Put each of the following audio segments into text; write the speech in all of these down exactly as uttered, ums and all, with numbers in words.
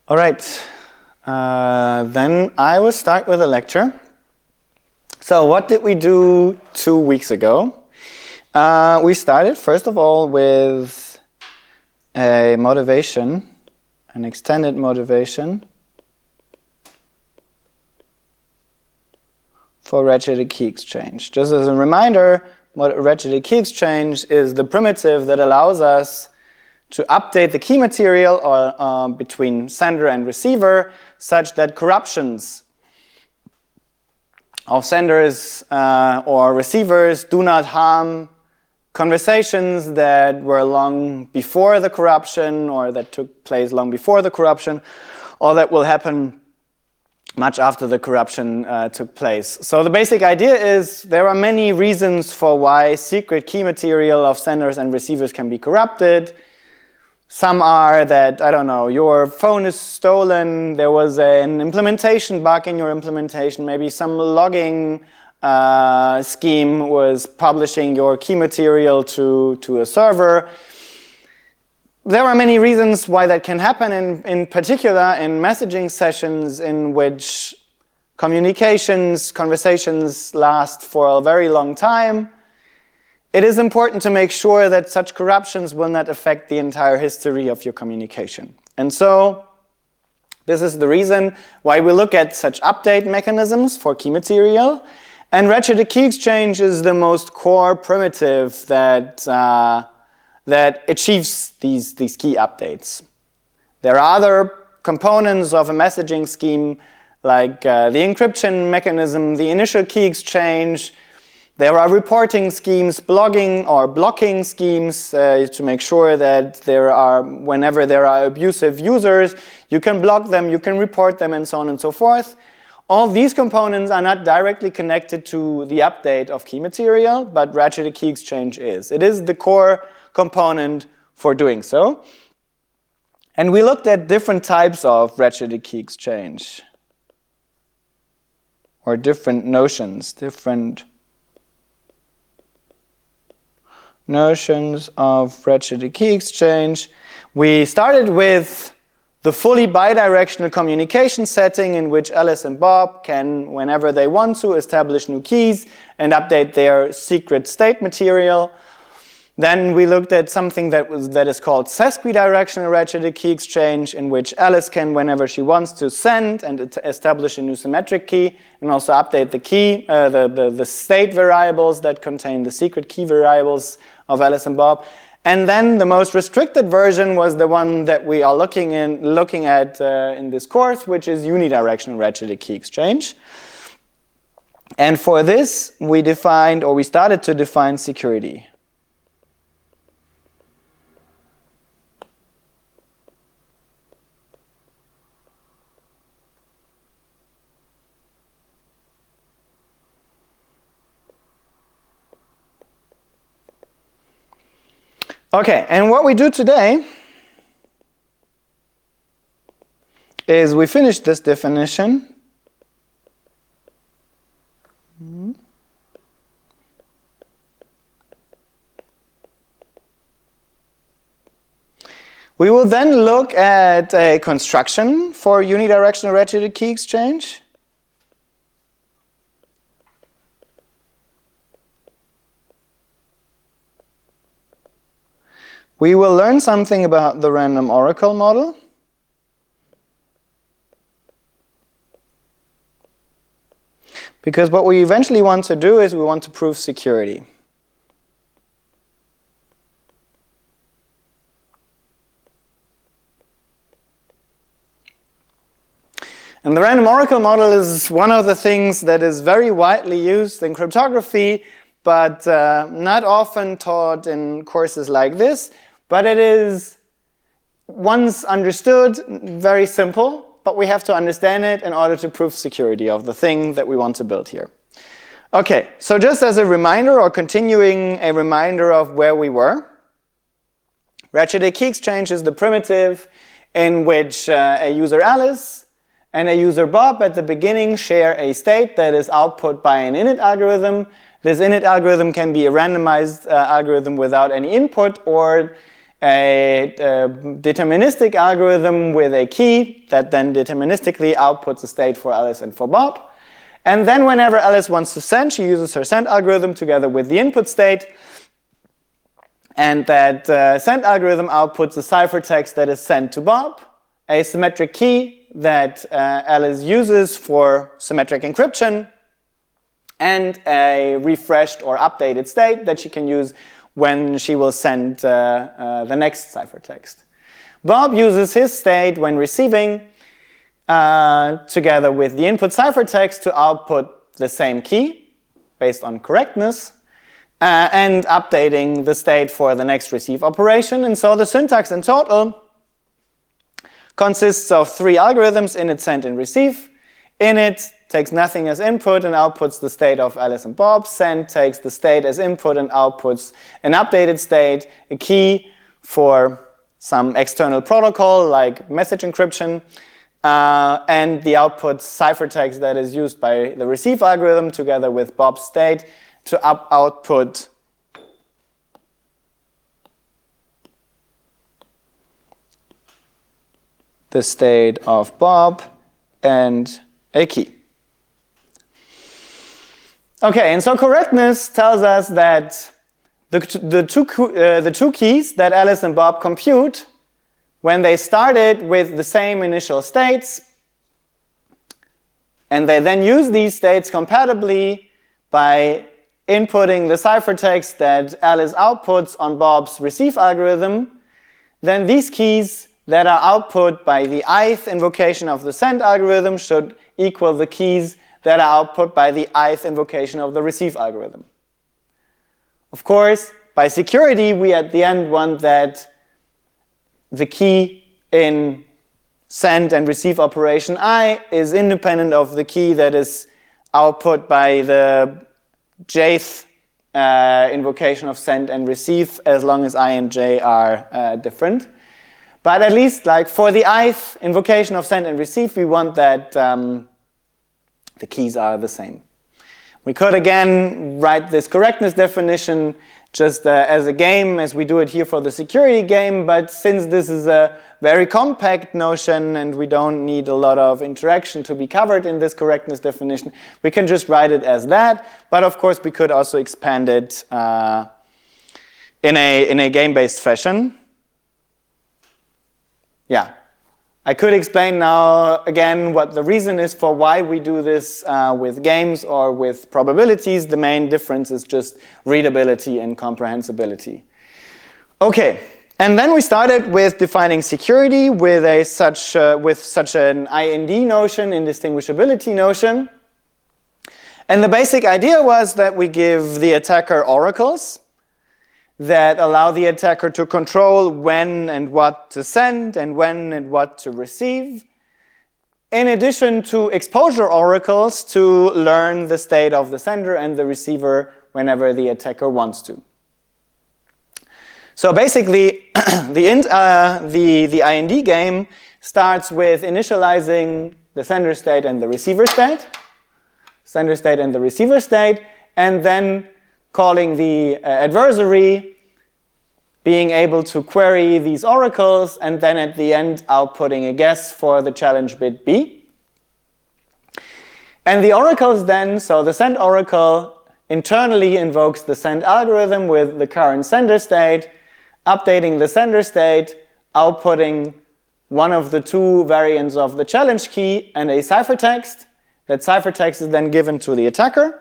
All right, uh, then I will start with a lecture. So what did we do two weeks ago? Uh, we started, first of all, with a motivation, an extended motivation for redshift key exchange. Just as a reminder, redshift key exchange is the primitive that allows us to update the key material or, uh, between sender and receiver such that corruptions of senders uh, or receivers do not harm conversations that were long before the corruption or that took place long before the corruption or that will happen much after the corruption uh, took place. So the basic idea is there are many reasons for why secret key material of senders and receivers can be corrupted. Some are that, I don't know, your phone is stolen, there was an implementation bug in your implementation, maybe some logging uh, scheme was publishing your key material to, to a server. There are many reasons why that can happen, in, in particular in messaging sessions in which communications, conversations last for a very long time. It is important to make sure that such corruptions will not affect the entire history of your communication. And so, this is the reason why we look at such update mechanisms for key material. And redshift key exchange is the most core primitive that, uh, that achieves these, these key updates. There are other components of a messaging scheme like uh, the encryption mechanism, the initial key exchange. There are reporting schemes, blogging or blocking schemes uh, to make sure that there are, whenever there are abusive users, you can block them, you can report them, and so on and so forth. All these components are not directly connected to the update of key material, but redshift key exchange is. It is the core component for doing so. And we looked at different types of redshift key exchange, or different notions, different notions of redshift key exchange. We started with the fully bidirectional communication setting in which Alice and Bob can, whenever they want to, establish new keys and update their secret state material. Then we looked at something that was that is called sesquidirectional redshift key exchange, in which Alice can, whenever she wants to, send and establish a new symmetric key and also update the key, uh, the, the, the state variables that contain the secret key variables of Alice and Bob. And then the most restricted version was the one that we are looking in looking at uh, in this course, which is unidirectional redshift key exchange. And for this, we defined, or we started to define security. Okay, and what we do today is we finish this definition. We will then look at a construction for unidirectional redshift key exchange. We will learn something about the random oracle model. Because what we eventually want to do is we want to prove security. And the random oracle model is one of the things that is very widely used in cryptography, but uh, not often taught in courses like this. But it is, once understood, very simple, but we have to understand it in order to prove security of the thing that we want to build here. Okay, so just as a reminder, or continuing a reminder of where we were, redshift key exchange is the primitive in which uh, a user Alice and a user Bob at the beginning share a state that is output by an init algorithm. This init algorithm can be a randomized uh, algorithm without any input, or a, a deterministic algorithm with a key that then deterministically outputs a state for Alice and for Bob. And then whenever Alice wants to send, she uses her send algorithm together with the input state. And that uh, send algorithm outputs a ciphertext that is sent to Bob, a symmetric key that uh, Alice uses for symmetric encryption, and a refreshed or updated state that she can use when she will send uh, uh, the next ciphertext. Bob uses his state when receiving uh, together with the input ciphertext to output the same key based on correctness uh, and updating the state for the next receive operation. And so the syntax in total consists of three algorithms: init, send, and receive. Init takes nothing as input and outputs the state of Alice and Bob. Send takes the state as input and outputs an updated state, a key for some external protocol like message encryption, uh, and the output ciphertext that is used by the receive algorithm together with Bob's state to up output the state of Bob and a key. Okay, and so correctness tells us that the, the, two, uh, the two keys that Alice and Bob compute, when they started with the same initial states, and they then use these states compatibly by inputting the ciphertext that Alice outputs on Bob's receive algorithm, then these keys that are output by the ith invocation of the send algorithm should equal the keys that are output by the ith invocation of the receive algorithm. Of course, by security, we at the end want that the key in send and receive operation I is independent of the key that is output by the jth uh, invocation of send and receive, as long as I and j are uh, different. But at least, like for the ith invocation of send and receive, we want that um, the keys are the same. We could again write this correctness definition just uh, as a game, as we do it here for the security game, but since this is a very compact notion and we don't need a lot of interaction to be covered in this correctness definition, we can just write it as that. But of course, we could also expand it uh, in a in a game-based fashion. Yeah. I could explain now again what the reason is for why we do this uh, with games or with probabilities. The main difference is just readability and comprehensibility. Okay, and then we started with defining security with a such uh, with such an I N D notion, indistinguishability notion. And the basic idea was that we give the attacker oracles that allow the attacker to control when and what to send and when and what to receive, in addition to exposure oracles to learn the state of the sender and the receiver whenever the attacker wants to. So basically, the, uh, the, the I N D game starts with initializing the sender state and the receiver state, sender state and the receiver state, and then calling the uh, adversary, being able to query these oracles, and then at the end outputting a guess for the challenge bit B. And the oracles then, so the send oracle internally invokes the send algorithm with the current sender state, updating the sender state, outputting one of the two variants of the challenge key and a ciphertext. That ciphertext is then given to the attacker.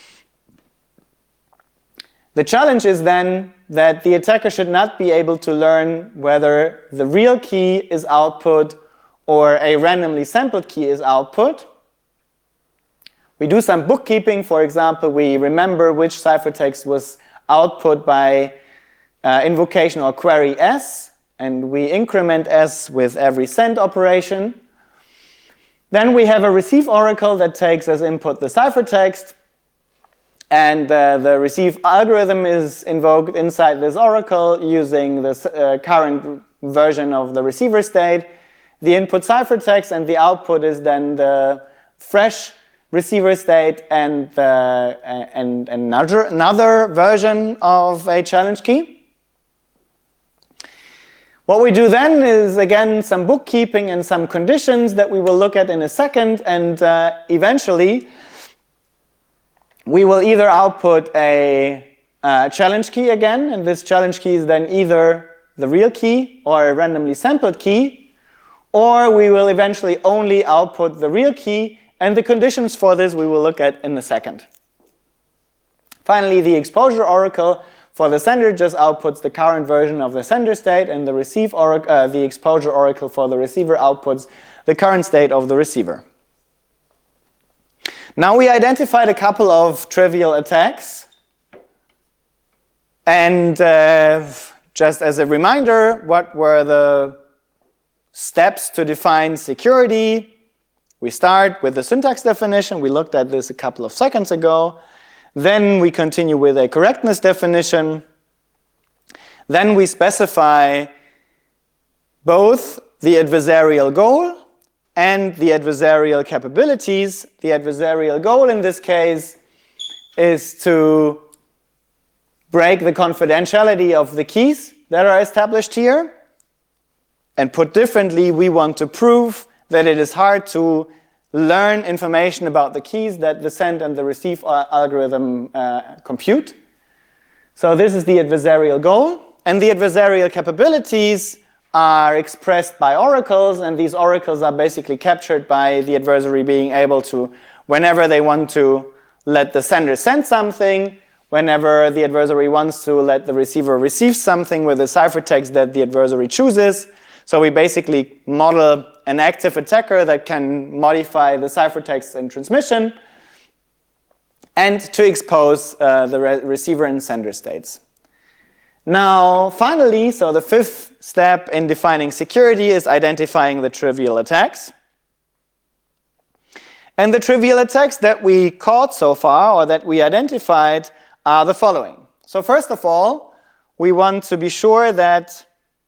The challenge is then that the attacker should not be able to learn whether the real key is output or a randomly sampled key is output. We do some bookkeeping. For example, we remember which ciphertext was output by uh, invocation or query S, and we increment S with every send operation. Then we have a receive oracle that takes as input the ciphertext, and uh, the receive algorithm is invoked inside this oracle using the uh, current version of the receiver state. The input ciphertext and the output is then the fresh receiver state and, the, uh, and another, another version of a challenge key. What we do then is, again, some bookkeeping and some conditions that we will look at in a second, and uh, eventually we will either output a uh, challenge key again, and this challenge key is then either the real key or a randomly sampled key, or we will eventually only output the real key, and the conditions for this we will look at in a second. Finally, the exposure oracle for the sender just outputs the current version of the sender state, and the receive oracle, uh, the exposure oracle for the receiver outputs the current state of the receiver. Now we identified a couple of trivial attacks, and uh, just as a reminder, what were the steps to define security? We start with the syntax definition. We looked at this a couple of seconds ago. Then we continue with a correctness definition. Then we specify both the adversarial goal and the adversarial capabilities. The adversarial goal in this case is to break the confidentiality of the keys that are established here. And put differently, we want to prove that it is hard to learn information about the keys that the send and the receive algorithm uh, compute. So this is the adversarial goal. And the adversarial capabilities are expressed by oracles, and these oracles are basically captured by the adversary being able to, whenever they want to let the sender send something, whenever the adversary wants to let the receiver receive something with a ciphertext that the adversary chooses. So we basically model an active attacker that can modify the ciphertext in transmission and to expose uh, the re receiver and sender states. Now, finally, so the fifth step in defining security is identifying the trivial attacks. And the trivial attacks that we caught so far, or that we identified, are the following. So first of all, we want to be sure that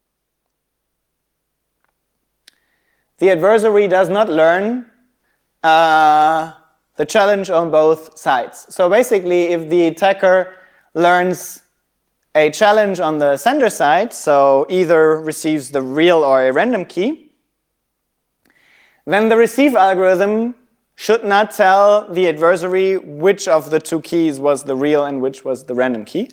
the adversary does not learn uh, the challenge on both sides. So basically, if the attacker learns a challenge on the sender side, so either receives the real or a random key, then the receive algorithm should not tell the adversary which of the two keys was the real and which was the random key.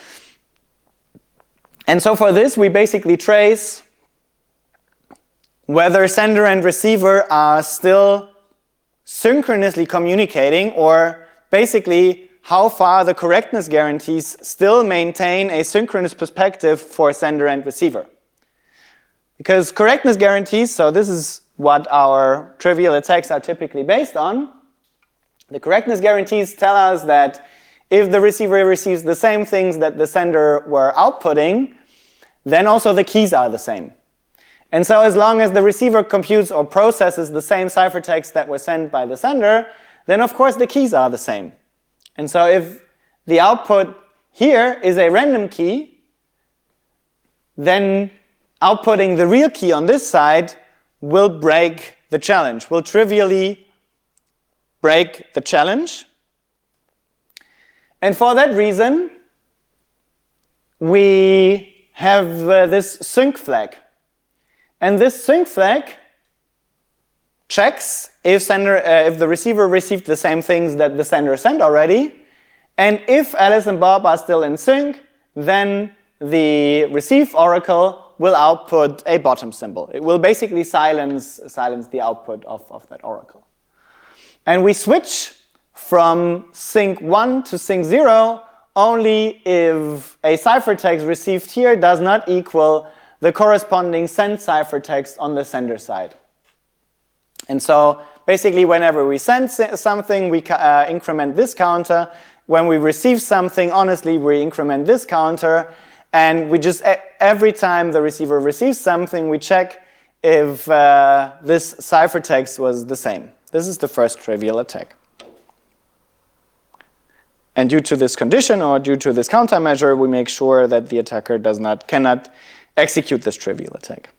And so for this, we basically trace whether sender and receiver are still synchronously communicating, or basically how far the correctness guarantees still maintain a synchronous perspective for sender and receiver. Because correctness guarantees, so this is what our trivial attacks are typically based on, the correctness guarantees tell us that if the receiver receives the same things that the sender were outputting, then also the keys are the same. And so as long as the receiver computes or processes the same ciphertext that was sent by the sender, then of course the keys are the same. And so if the output here is a random key, then outputting the real key on this side will break the challenge, will trivially break the challenge. And for that reason, we have uh, this sync flag. And this sync flag checks if, sender, uh, if the receiver received the same things that the sender sent already. And if Alice and Bob are still in sync, then the receive oracle will output a bottom symbol. It will basically silence, silence the output of, of that oracle. And we switch from sync one to sync zero only if a ciphertext received here does not equal the corresponding send ciphertext on the sender side. And so basically whenever we send something, we uh, increment this counter. When we receive something, honestly, we increment this counter. And we just, every time the receiver receives something, we check if uh, this ciphertext was the same. This is the first trivial attack. And due to this condition, or due to this countermeasure, we make sure that the attacker does not, cannot execute this trivial attack.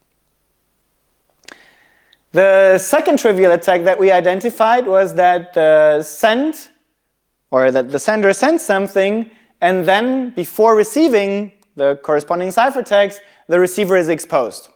The second trivial attack that we identified was that the send, or that the sender sends something, and then before receiving the corresponding ciphertext, the receiver is exposed.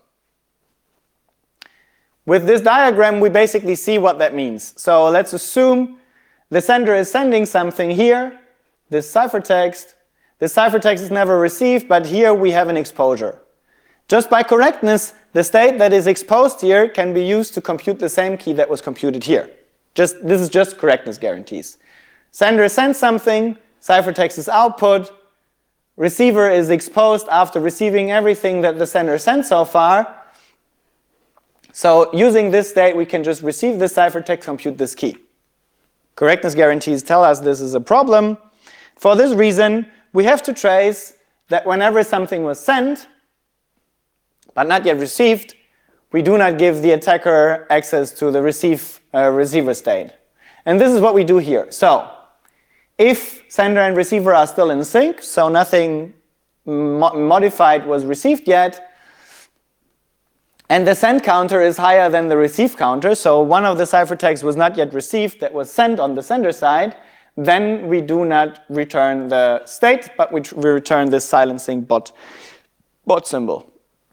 With this diagram, we basically see what that means. So let's assume the sender is sending something here, this ciphertext. This ciphertext is never received, but here we have an exposure. Just by correctness, the state that is exposed here can be used to compute the same key that was computed here. Just, this is just correctness guarantees. Sender sends something, ciphertext is output, receiver is exposed after receiving everything that the sender sent so far. So using this state, we can just receive this ciphertext, compute this key. Correctness guarantees tell us this is a problem. For this reason, we have to trace that whenever something was sent, but not yet received, we do not give the attacker access to the receive, uh, receiver state. And this is what we do here. So if sender and receiver are still in sync, so nothing mo modified was received yet, and the send counter is higher than the receive counter, so one of the ciphertexts was not yet received that was sent on the sender side, then we do not return the state, but we, we return this silencing bot, bot symbol.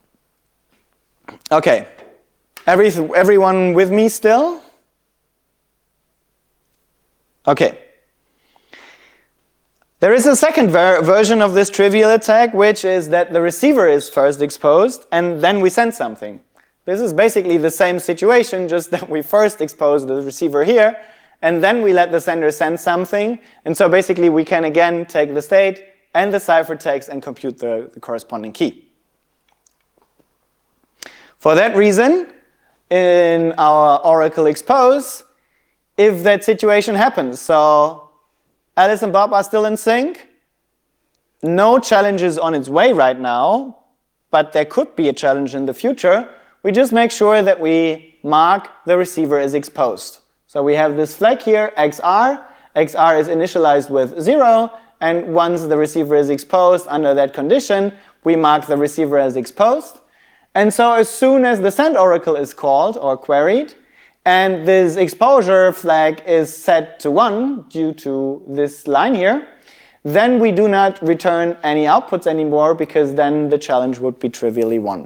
Okay, Every, everyone with me still? Okay. There is a second ver version of this trivial attack, which is that the receiver is first exposed and then we send something. This is basically the same situation, just that we first expose the receiver here and then we let the sender send something. And so basically we can again take the state and the ciphertext and compute the, the corresponding key. For that reason, in our Oracle expose, if that situation happens, so Alice and Bob are still in sync, no challenge is on its way right now, but there could be a challenge in the future, we just make sure that we mark the receiver as exposed. So we have this flag here, X R, X R is initialized with zero, and once the receiver is exposed under that condition, we mark the receiver as exposed. And so as soon as the send oracle is called or queried, and this exposure flag is set to one due to this line here, then we do not return any outputs anymore because then the challenge would be trivially one.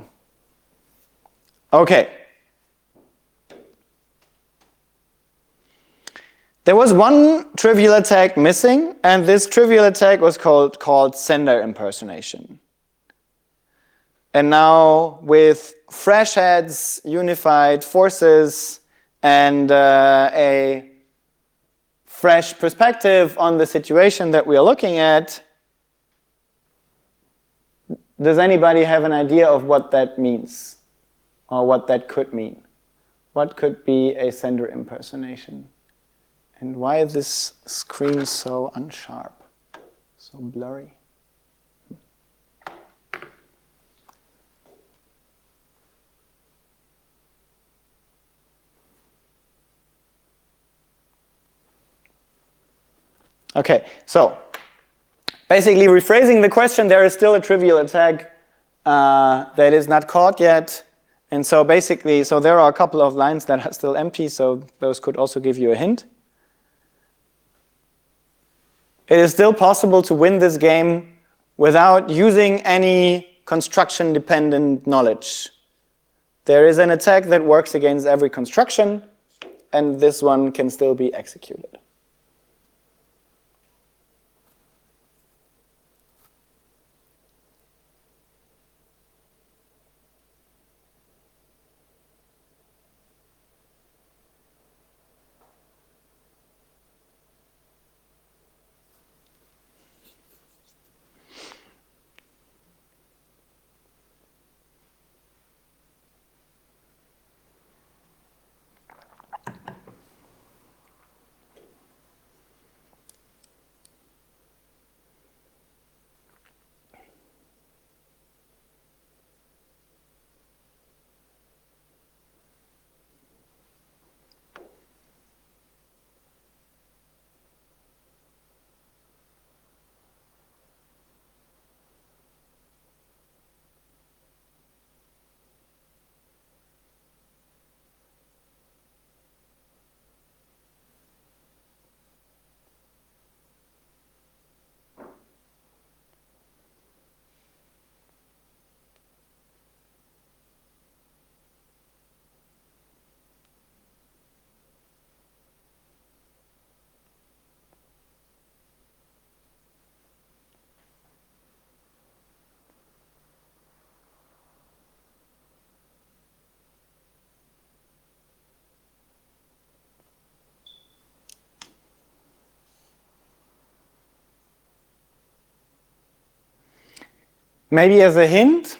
Okay. There was one trivial attack missing, and this trivial attack was called, called sender impersonation. And now with fresh heads, unified forces, and uh, a fresh perspective on the situation that we are looking at, does anybody have an idea of what that means? Or what that could mean? What could be a sender impersonation? And why is this screen so unsharp, so blurry? Okay, so basically rephrasing the question, there is still a trivial attack uh, that is not caught yet. And so basically, so there are a couple of lines that are still empty, so those could also give you a hint. It is still possible to win this game without using any construction-dependent knowledge. There is an attack that works against every construction, and this one can still be executed. Maybe as a hint,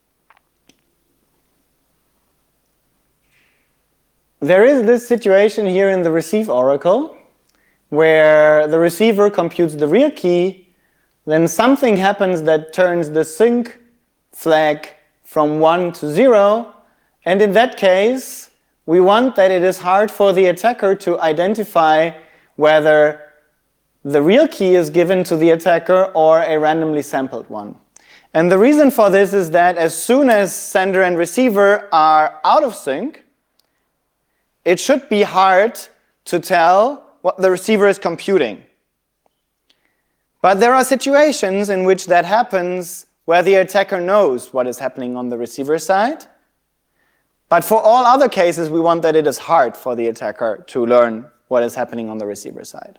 there is this situation here in the receive oracle where the receiver computes the real key, then something happens that turns the sync flag from one to zero, and in that case we want that it is hard for the attacker to identify whether the real key is given to the attacker or a randomly sampled one. And the reason for this is that as soon as sender and receiver are out of sync, it should be hard to tell what the receiver is computing. But there are situations in which that happens where the attacker knows what is happening on the receiver side. But for all other cases, we want that it is hard for the attacker to learn what is happening on the receiver side.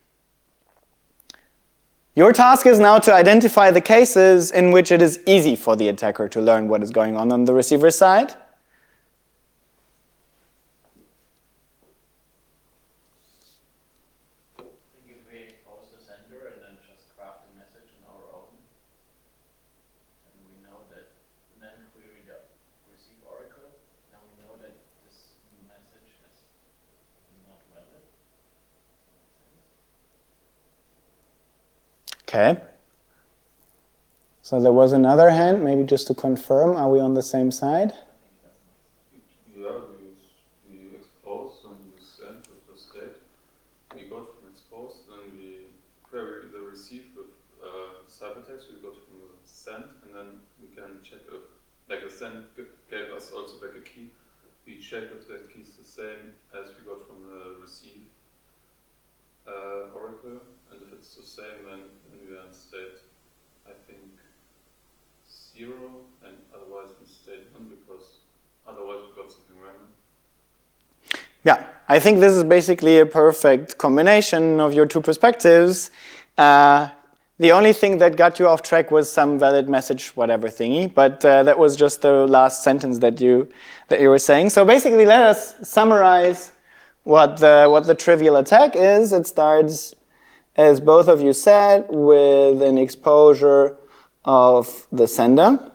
Your task is now to identify the cases in which it is easy for the attacker to learn what is going on on the receiver side. Okay. So there was another hand, maybe just to confirm, are we on the same side? Yeah, we, we expose and we send with the state. We got from expose, then we query the receive with uh, ciphertext. We got from the send, and then we can check if, like the send gave us also back a key. We check if that key is the same as we got from the receive uh, oracle, and if it's the same, then, then we are in state, I think, zero, and otherwise in state one, because otherwise we got something random. Yeah, I think this is basically a perfect combination of your two perspectives. Uh, the only thing that got you off track was some valid message whatever thingy, but uh, that was just the last sentence that you that you were saying. So basically, let us summarize what the what the trivial attack is. It starts, as both of you said, with an exposure of the sender,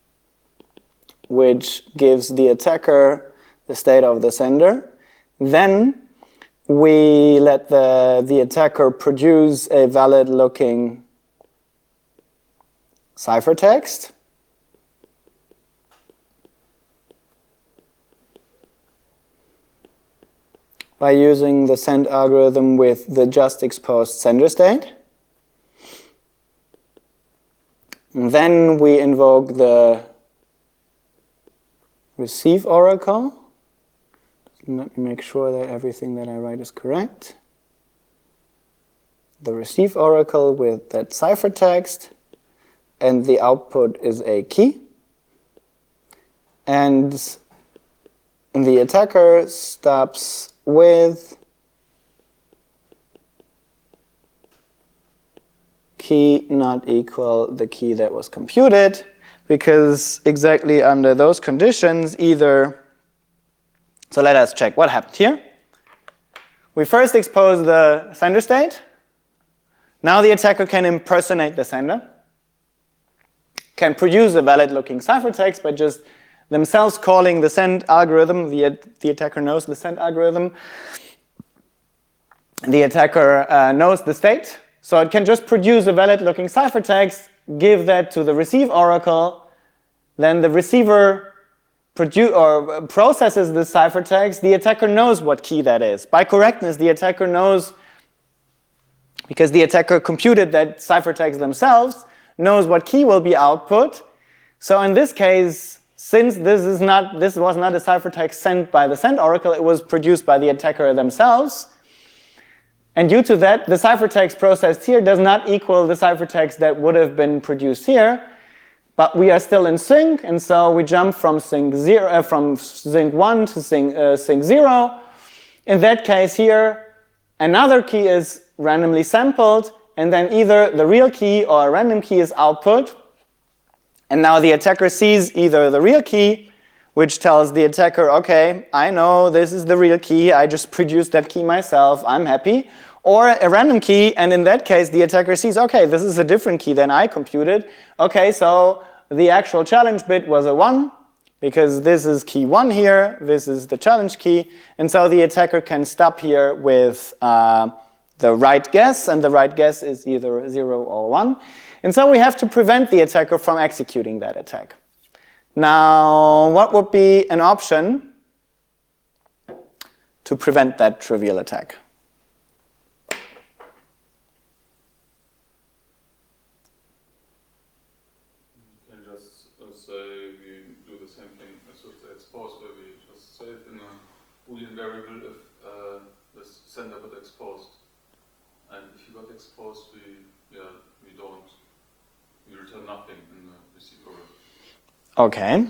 which gives the attacker the state of the sender. Then we let the, the attacker produce a valid-looking ciphertext. By using the send algorithm with the just exposed sender state. And then we invoke the receive oracle. Let me make sure that everything that I write is correct. The receive oracle with that ciphertext, and the output is a key. And the attacker stops with key not equal the key that was computed, because exactly under those conditions, either, so let us check what happened here. We first expose the sender state. Now the attacker can impersonate the sender, can produce a valid looking ciphertext by just themselves calling the send algorithm. The, the attacker knows the send algorithm. The attacker uh, knows the state. So it can just produce a valid looking ciphertext, give that to the receive oracle. Then the receiver produ or processes the ciphertext. The attacker knows what key that is. By correctness, the attacker knows, because the attacker computed that ciphertext themselves, knows what key will be output. So in this case, since this is not, this was not a ciphertext sent by the send oracle, it was produced by the attacker themselves. And due to that, the ciphertext processed here does not equal the ciphertext that would have been produced here. But we are still in sync, and so we jump from sync zero, uh, from sync one to sync, uh, sync zero. In that case here, another key is randomly sampled, and then either the real key or a random key is output. And now the attacker sees either the real key, which tells the attacker, okay, I know this is the real key, I just produced that key myself, I'm happy. or a random key, and in that case the attacker sees, okay, this is a different key than I computed. Okay, so the actual challenge bit was a one, because this is key one here, this is the challenge key, and so the attacker can stop here with uh, the right guess, and the right guess is either zero or one. And so we have to prevent the attacker from executing that attack. Now, what would be an option to prevent that trivial attack? You can just uh, say we do the same thing as with the expose, where we just say it in a Boolean variable if uh, the sender got exposed. And if you got exposed, we yeah we don't we return nothing in the receiver. Okay.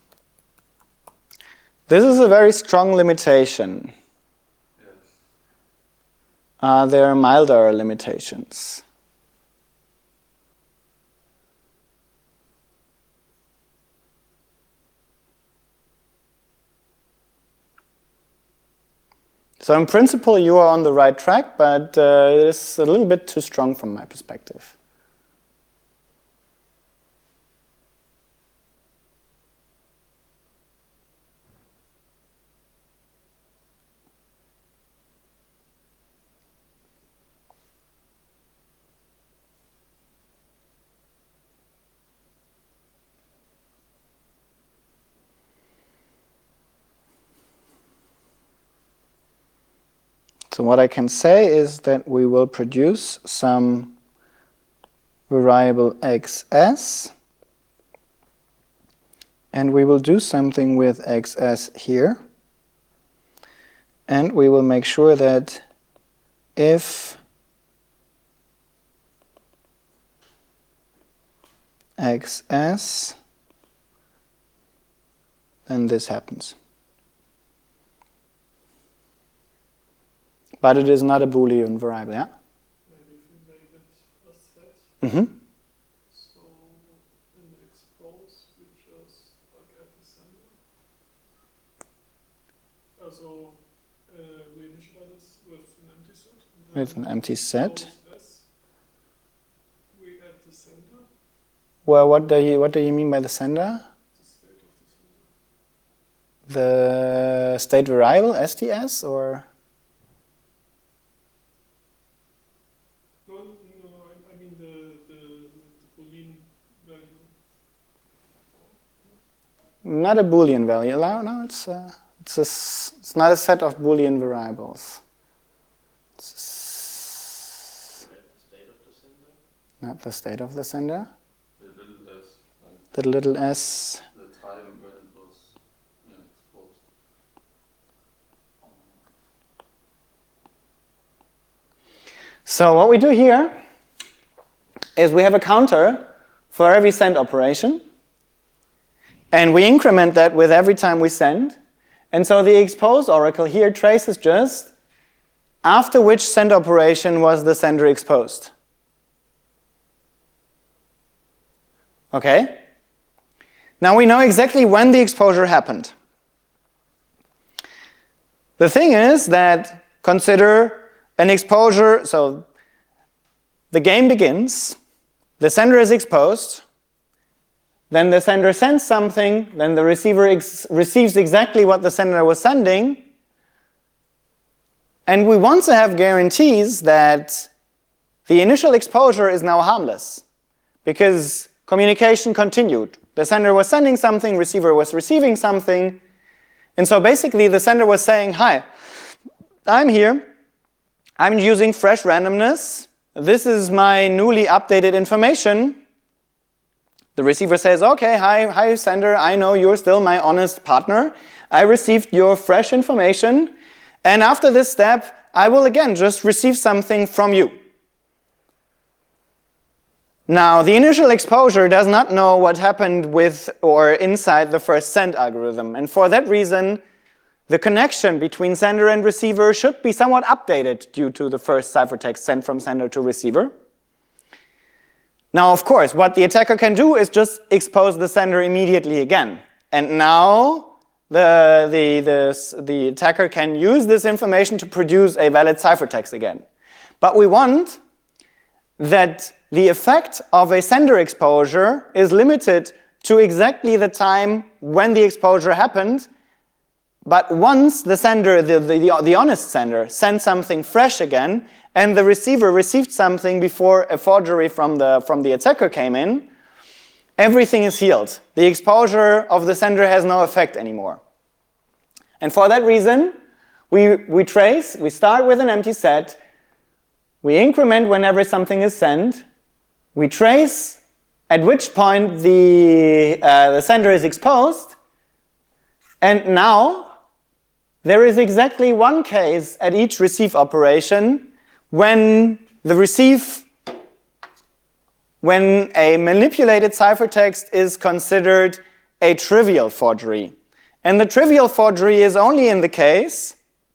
This is a very strong limitation. Yes. Uh, there are milder limitations. So in principle, you are on the right track, but uh, it's a little bit too strong from my perspective. So what I can say is that we will produce some variable xs, and we will do something with xs here, and we will make sure that if xs, then this happens. But it is not a Boolean variable, yeah? Maybe if we make it a set. Mm-hmm. So in the expose, we just like add the sender. Also, uh, we initialize with an empty set. and then With an empty set. expose S, we add the sender, Well, what do you what do you mean by the sender? the state of the sender. The state variable S T S or? No, no, I, I mean the, the, the Boolean value. Not a Boolean value. No, no, it's a, it's a, s- it's not a set of Boolean variables. It's s- State of the sender. not the state of the sender. The little s, like The little s. the time when it was yeah, exposed. So what we do here is we have a counter for every send operation, and we increment that with every time we send. And so the expose oracle here traces just after which send operation was the sender exposed. Okay? Now we know exactly when the exposure happened. The thing is that consider an exposure, so the game begins, the sender is exposed, then the sender sends something, then the receiver ex- receives exactly what the sender was sending, and we want to have guarantees that the initial exposure is now harmless, because communication continued. The sender was sending something, receiver was receiving something, and so basically the sender was saying, hi, I'm here, I'm using fresh randomness, this is my newly updated information. The receiver says, okay, hi, hi sender, I know you're still my honest partner. I received your fresh information, and after this step, I will again just receive something from you. Now, the initial exposure does not know what happened with or inside the first send algorithm, and for that reason, the connection between sender and receiver should be somewhat updated due to the first ciphertext sent from sender to receiver. Now, of course, what the attacker can do is just expose the sender immediately again. And now the, the, the, the attacker can use this information to produce a valid ciphertext again. But we want that the effect of a sender exposure is limited to exactly the time when the exposure happened. But once the sender, the, the, the honest sender, sent something fresh again, and the receiver received something before a forgery from the, from the attacker came in, everything is healed. The exposure of the sender has no effect anymore. And for that reason, we, we trace, we start with an empty set, we increment whenever something is sent, we trace at which point the, uh, the sender is exposed, and now there is exactly one case at each receive operation when the receive, when a manipulated ciphertext is considered a trivial forgery. And the trivial forgery is only in the case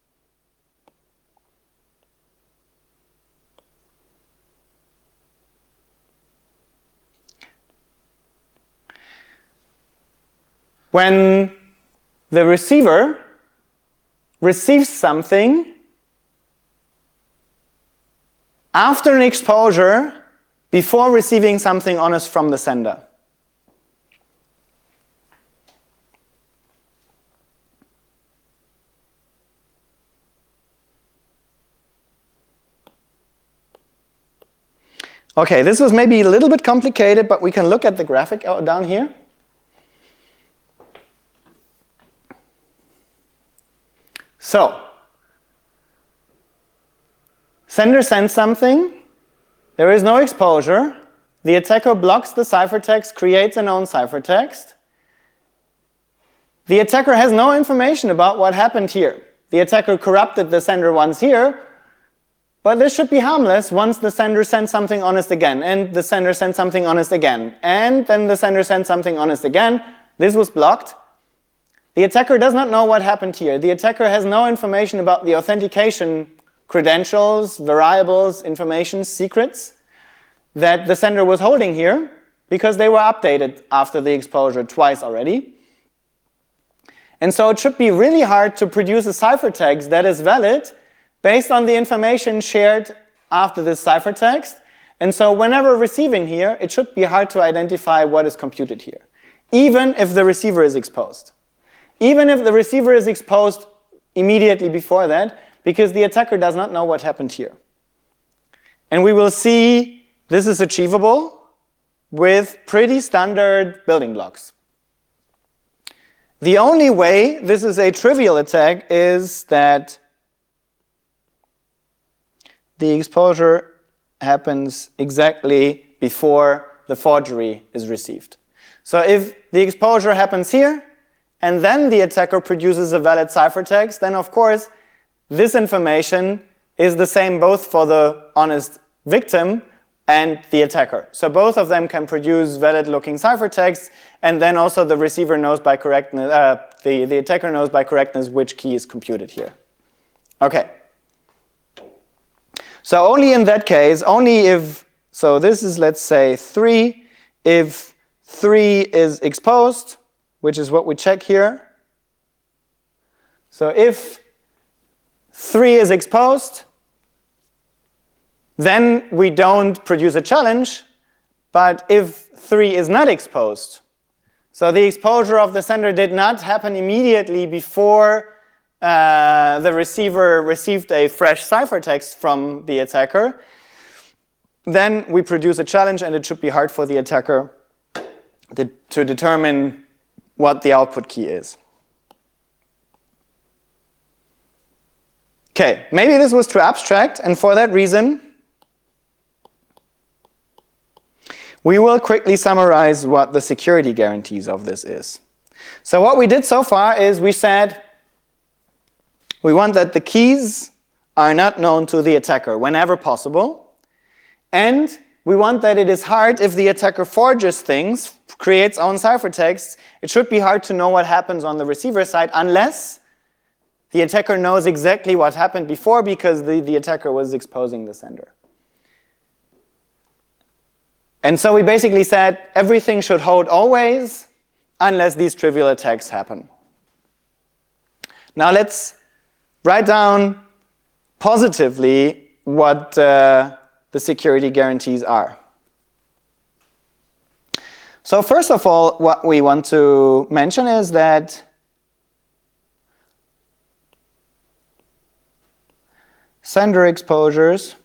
when the receiver receives something after an exposure before receiving something honest from the sender. Okay, this was maybe a little bit complicated, but we can look at the graphic down here. So, sender sends something, there is no exposure, the attacker blocks the ciphertext, creates an own ciphertext. The attacker has no information about what happened here. The attacker corrupted the sender once here, but this should be harmless once the sender sends something honest again, and the sender sends something honest again, and then the sender sends something honest again. This was blocked. The attacker does not know what happened here. The attacker has no information about the authentication credentials, variables, information, secrets that the sender was holding here because they were updated after the exposure twice already. And so it should be really hard to produce a ciphertext that is valid based on the information shared after this ciphertext. And so whenever receiving here, it should be hard to identify what is computed here, even if the receiver is exposed. Even if the receiver is exposed immediately before that, because the attacker does not know what happened here. And we will see this is achievable with pretty standard building blocks. The only way this is a trivial attack is that the exposure happens exactly before the forgery is received. So if the exposure happens here, and then the attacker produces a valid ciphertext, then of course this information is the same both for the honest victim and the attacker. So both of them can produce valid looking ciphertexts, and then also the receiver knows by correctness, uh, the, the attacker knows by correctness which key is computed here. Okay. So only in that case, only if, so this is let's say three, if three is exposed, which is what we check here. So if three is exposed, then we don't produce a challenge, but if three is not exposed, so the exposure of the sender did not happen immediately before uh, the receiver received a fresh ciphertext from the attacker, then we produce a challenge, and it should be hard for the attacker to, to determine what the output key is. Okay, maybe this was too abstract, and for that reason, we will quickly summarize what the security guarantees of this is. So what we did so far is we said we want that the keys are not known to the attacker whenever possible, and we want that it is hard if the attacker forges things, creates own ciphertexts, it should be hard to know what happens on the receiver side unless the attacker knows exactly what happened before, because the, the attacker was exposing the sender. And so we basically said everything should hold always unless these trivial attacks happen. Now let's write down positively what uh, the security guarantees are. So first of all, what we want to mention is that sender exposures,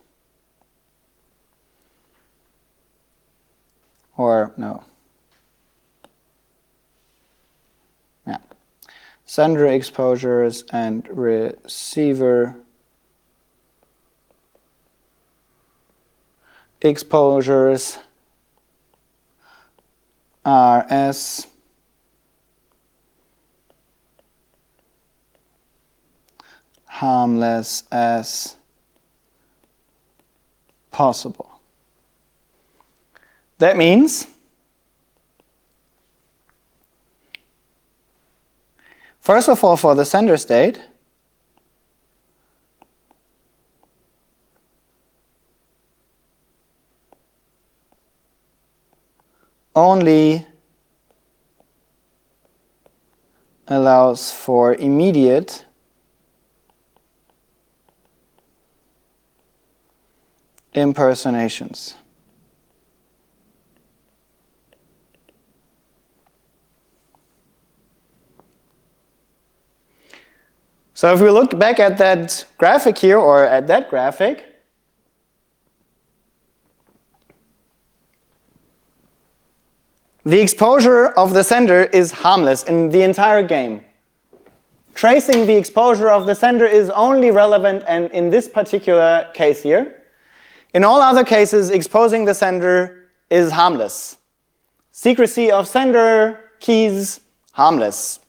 or no, yeah, sender exposures and receiver exposures are as harmless as possible. That means first of all, for the sender state, only allows for immediate impersonations. So if we look back at that graphic here, or at that graphic, the exposure of the sender is harmless in the entire game. Tracing the exposure of the sender is only relevant and in this particular case here. In all other cases, exposing the sender is harmless. Secrecy of sender keys, harmless.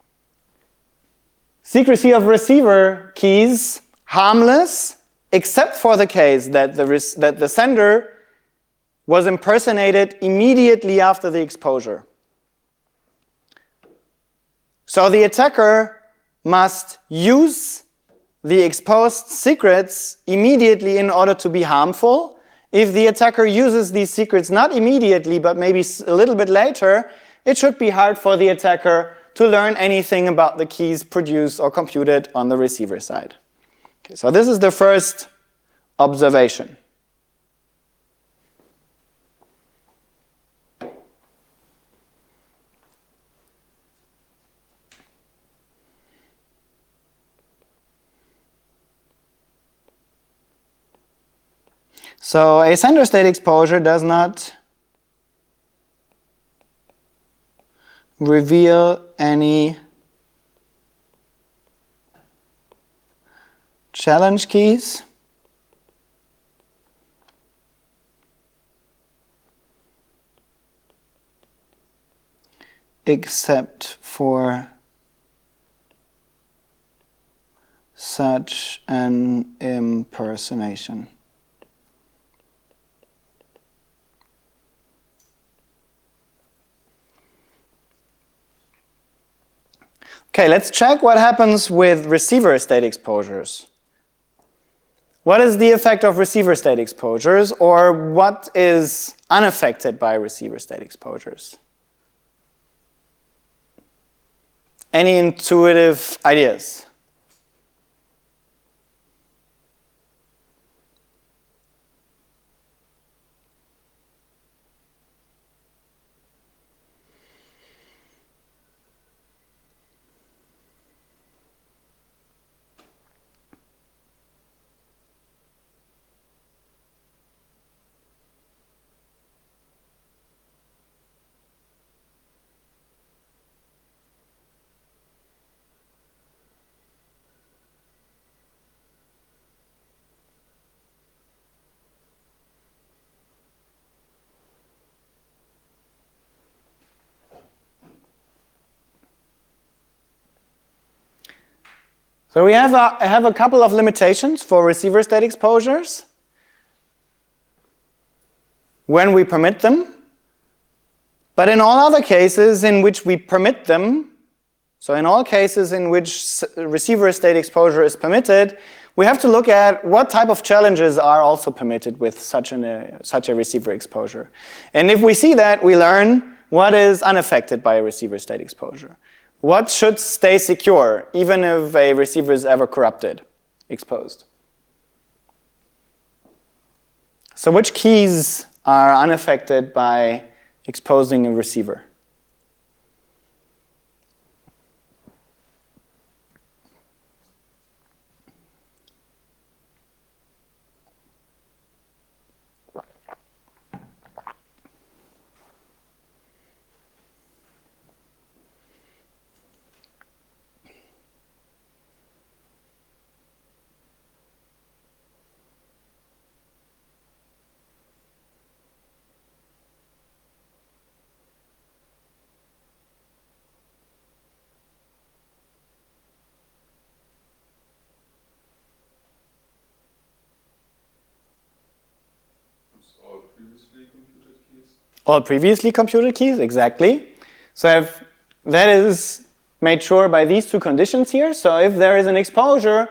Secrecy of receiver keys, harmless, except for the case that the, that the sender was impersonated immediately after the exposure. So the attacker must use the exposed secrets immediately in order to be harmful. If the attacker uses these secrets not immediately, but maybe a little bit later, it should be hard for the attacker to learn anything about the keys produced or computed on the receiver side. Okay, so this is the first observation. So a sender state exposure does not reveal any challenge keys except for such an impersonation. Okay, let's check what happens with receiver state exposures. What is the effect of receiver state exposures, or what is unaffected by receiver state exposures? Any intuitive ideas? So we have a, have a couple of limitations for receiver state exposures when we permit them. But in all other cases in which we permit them, so in all cases in which receiver state exposure is permitted, we have to look at what type of challenges are also permitted with such, an, uh, such a receiver exposure. And if we see that, we learn what is unaffected by a receiver state exposure. What should stay secure, even if a receiver is ever corrupted, exposed? So which keys are unaffected by exposing a receiver? All previously computed keys. All previously computed keys, exactly. So if that is made sure by these two conditions here. So if there is an exposure,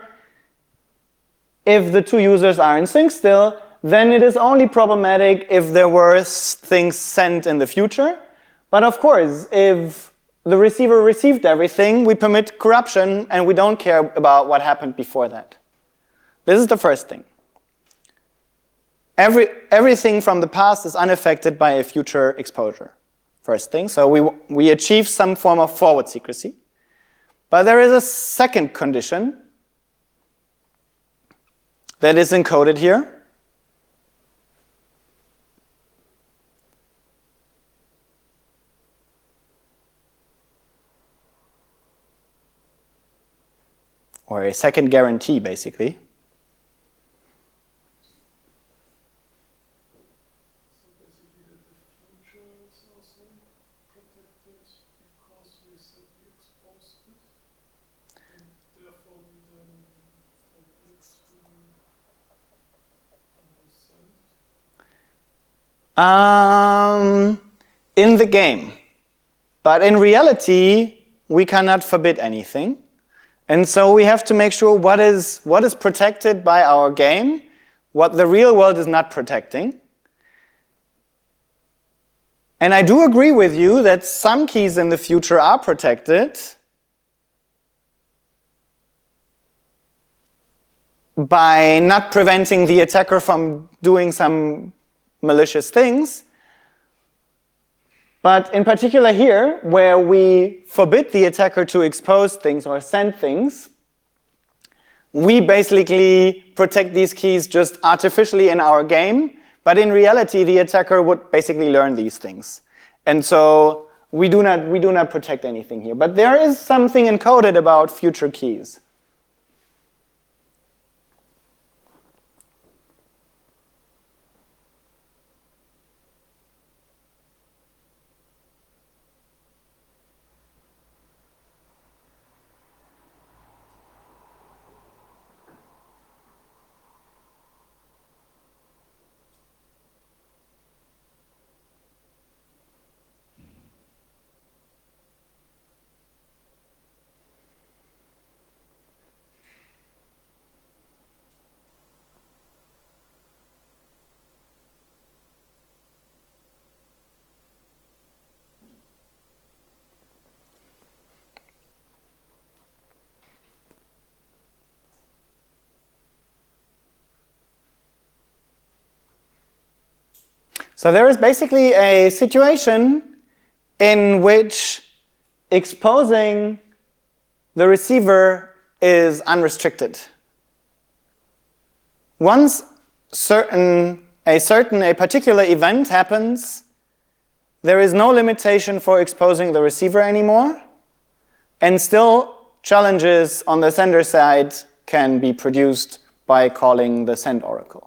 if the two users are in sync still, then it is only problematic if there were things sent in the future. But of course, if the receiver received everything, we permit corruption and we don't care about what happened before that. This is the first thing. Every, everything from the past is unaffected by a future exposure. First thing, so we, we achieve some form of forward secrecy. But there is a second condition that is encoded here. Or a second guarantee, basically. Um, in the game. But in reality, we cannot forbid anything. And so we have to make sure what is, what is protected by our game, what the real world is not protecting. And I do agree with you that some keys in the future are protected by not preventing the attacker from doing some malicious things. But in particular here, where we forbid the attacker to expose things or send things, we basically protect these keys just artificially in our game, but in reality the attacker would basically learn these things. And so we do not, we do not protect anything here. But there is something encoded about future keys. So there is basically a situation in which exposing the receiver is unrestricted. Once certain, a certain, a particular event happens, there is no limitation for exposing the receiver anymore, and still challenges on the sender side can be produced by calling the send oracle.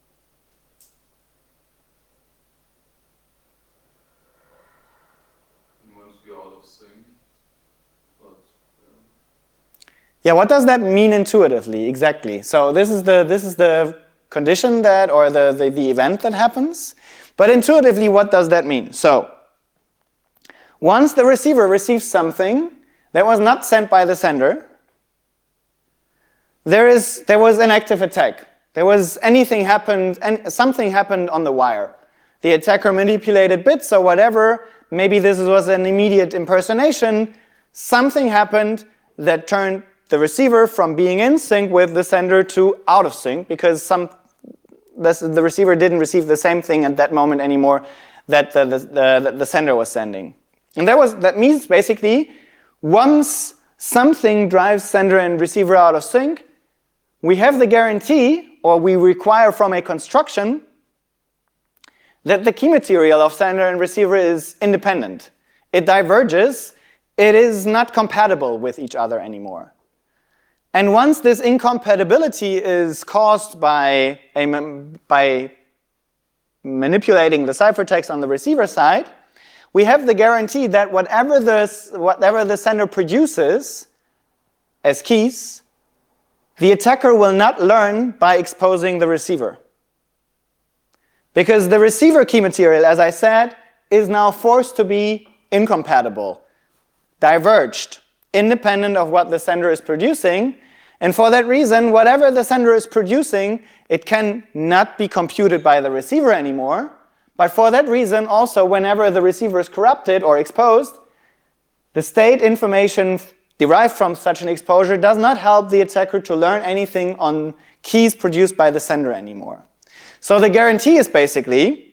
Yeah, what does that mean intuitively? Exactly. So this is the this is the condition that, or the, the, the event that happens. But intuitively, what does that mean? So once the receiver receives something that was not sent by the sender, there is there was an active attack. There was anything happened, and something happened on the wire. The attacker manipulated bits or whatever. Maybe this was an immediate impersonation. Something happened that turned the receiver from being in sync with the sender to out of sync, because some this, the receiver didn't receive the same thing at that moment anymore that the, the, the, the sender was sending. And that, was, that means basically once something drives sender and receiver out of sync, we have the guarantee, or we require from a construction, that the key material of sender and receiver is independent. It diverges. It is not compatible with each other anymore. And once this incompatibility is caused by, a, by manipulating the ciphertext on the receiver side, we have the guarantee that whatever the, whatever the sender produces as keys, the attacker will not learn by exposing the receiver. Because the receiver key material, as I said, is now forced to be incompatible, diverged, independent of what the sender is producing. And for that reason, whatever the sender is producing, it can not be computed by the receiver anymore. But for that reason, also, whenever the receiver is corrupted or exposed, the state information derived from such an exposure does not help the attacker to learn anything on keys produced by the sender anymore. So the guarantee is basically,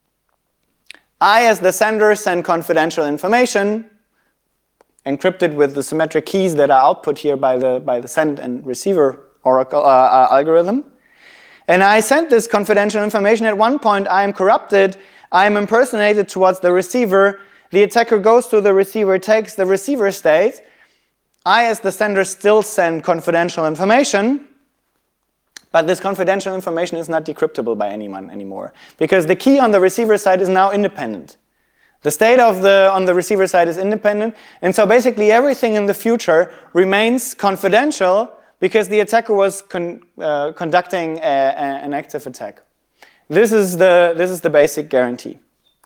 I as the sender send confidential information encrypted with the symmetric keys that are output here by the, by the send and receiver oracle, uh, uh, algorithm. And I sent this confidential information. At one point I am corrupted, I am impersonated towards the receiver, the attacker goes to the receiver, takes the receiver state, I as the sender still send confidential information, but this confidential information is not decryptable by anyone anymore, because the key on the receiver side is now independent. The state of the, on the receiver side is independent, and so basically everything in the future remains confidential because the attacker was con, uh, conducting a, a, an active attack. This is the, this is the basic guarantee.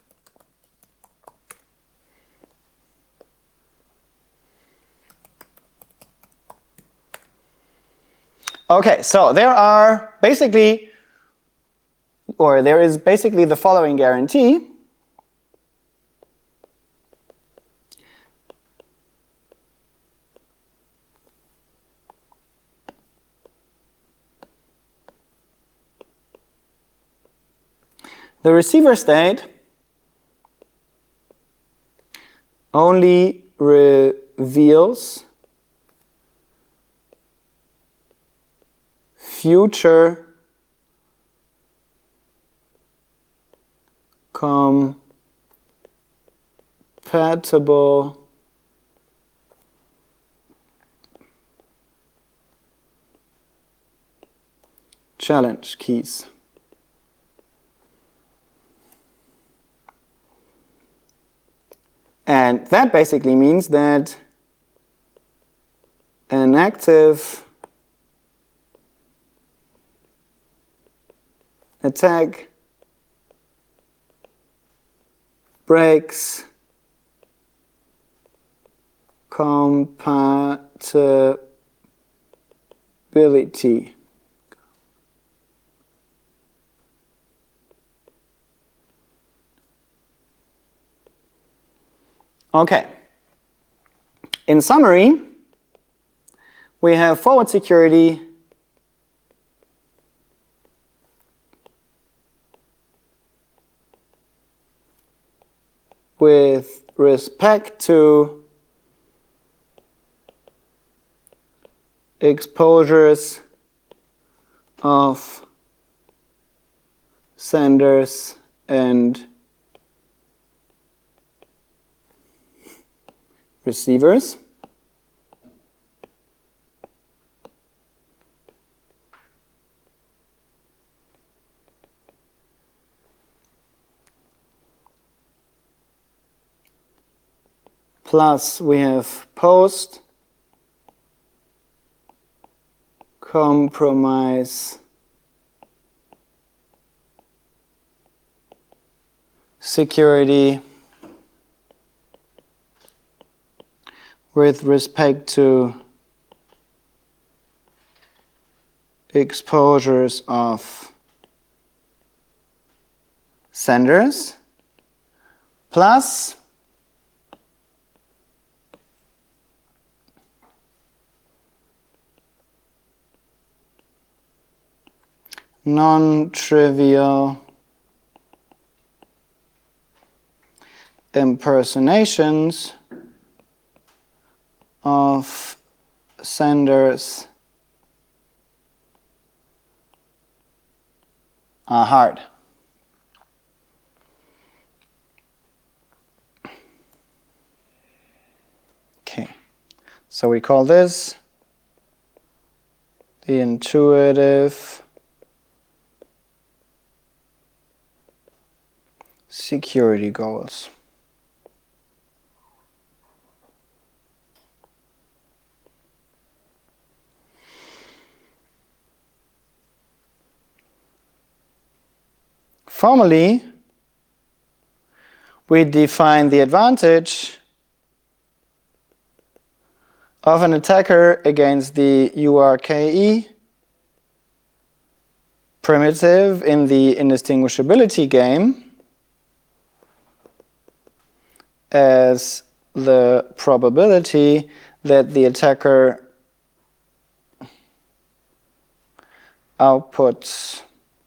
Okay, so there are basically, or there is basically the following guarantee. The receiver state only reveals future compatible challenge keys. And that basically means that an active attack breaks compatibility. Okay. In summary, we have forward security with respect to exposures of senders and receivers. Plus we have post compromise security with respect to exposures of senders, plus non-trivial impersonations of senders are hard. Okay, so we call this the intuitive security goals. Formally, we define the advantage of an attacker against the U R K E primitive in the indistinguishability game as the probability that the attacker outputs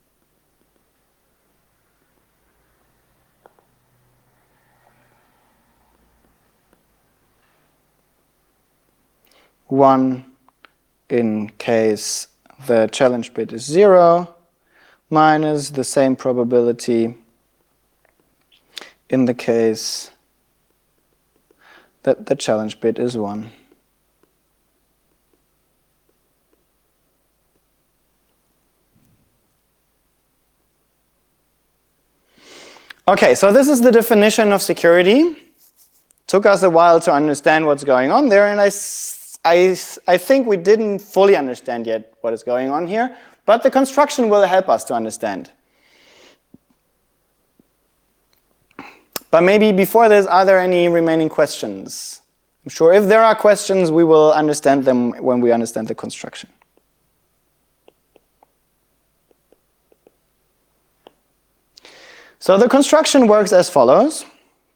one in case the challenge bit is zero minus the same probability in the case that the challenge bit is one. Okay, so this is the definition of security. Took us a while to understand what's going on there, and I, I, I think we didn't fully understand yet what is going on here, but the construction will help us to understand. But maybe before this, are there any remaining questions? I'm sure if there are questions, we will understand them when we understand the construction. So the construction works as follows.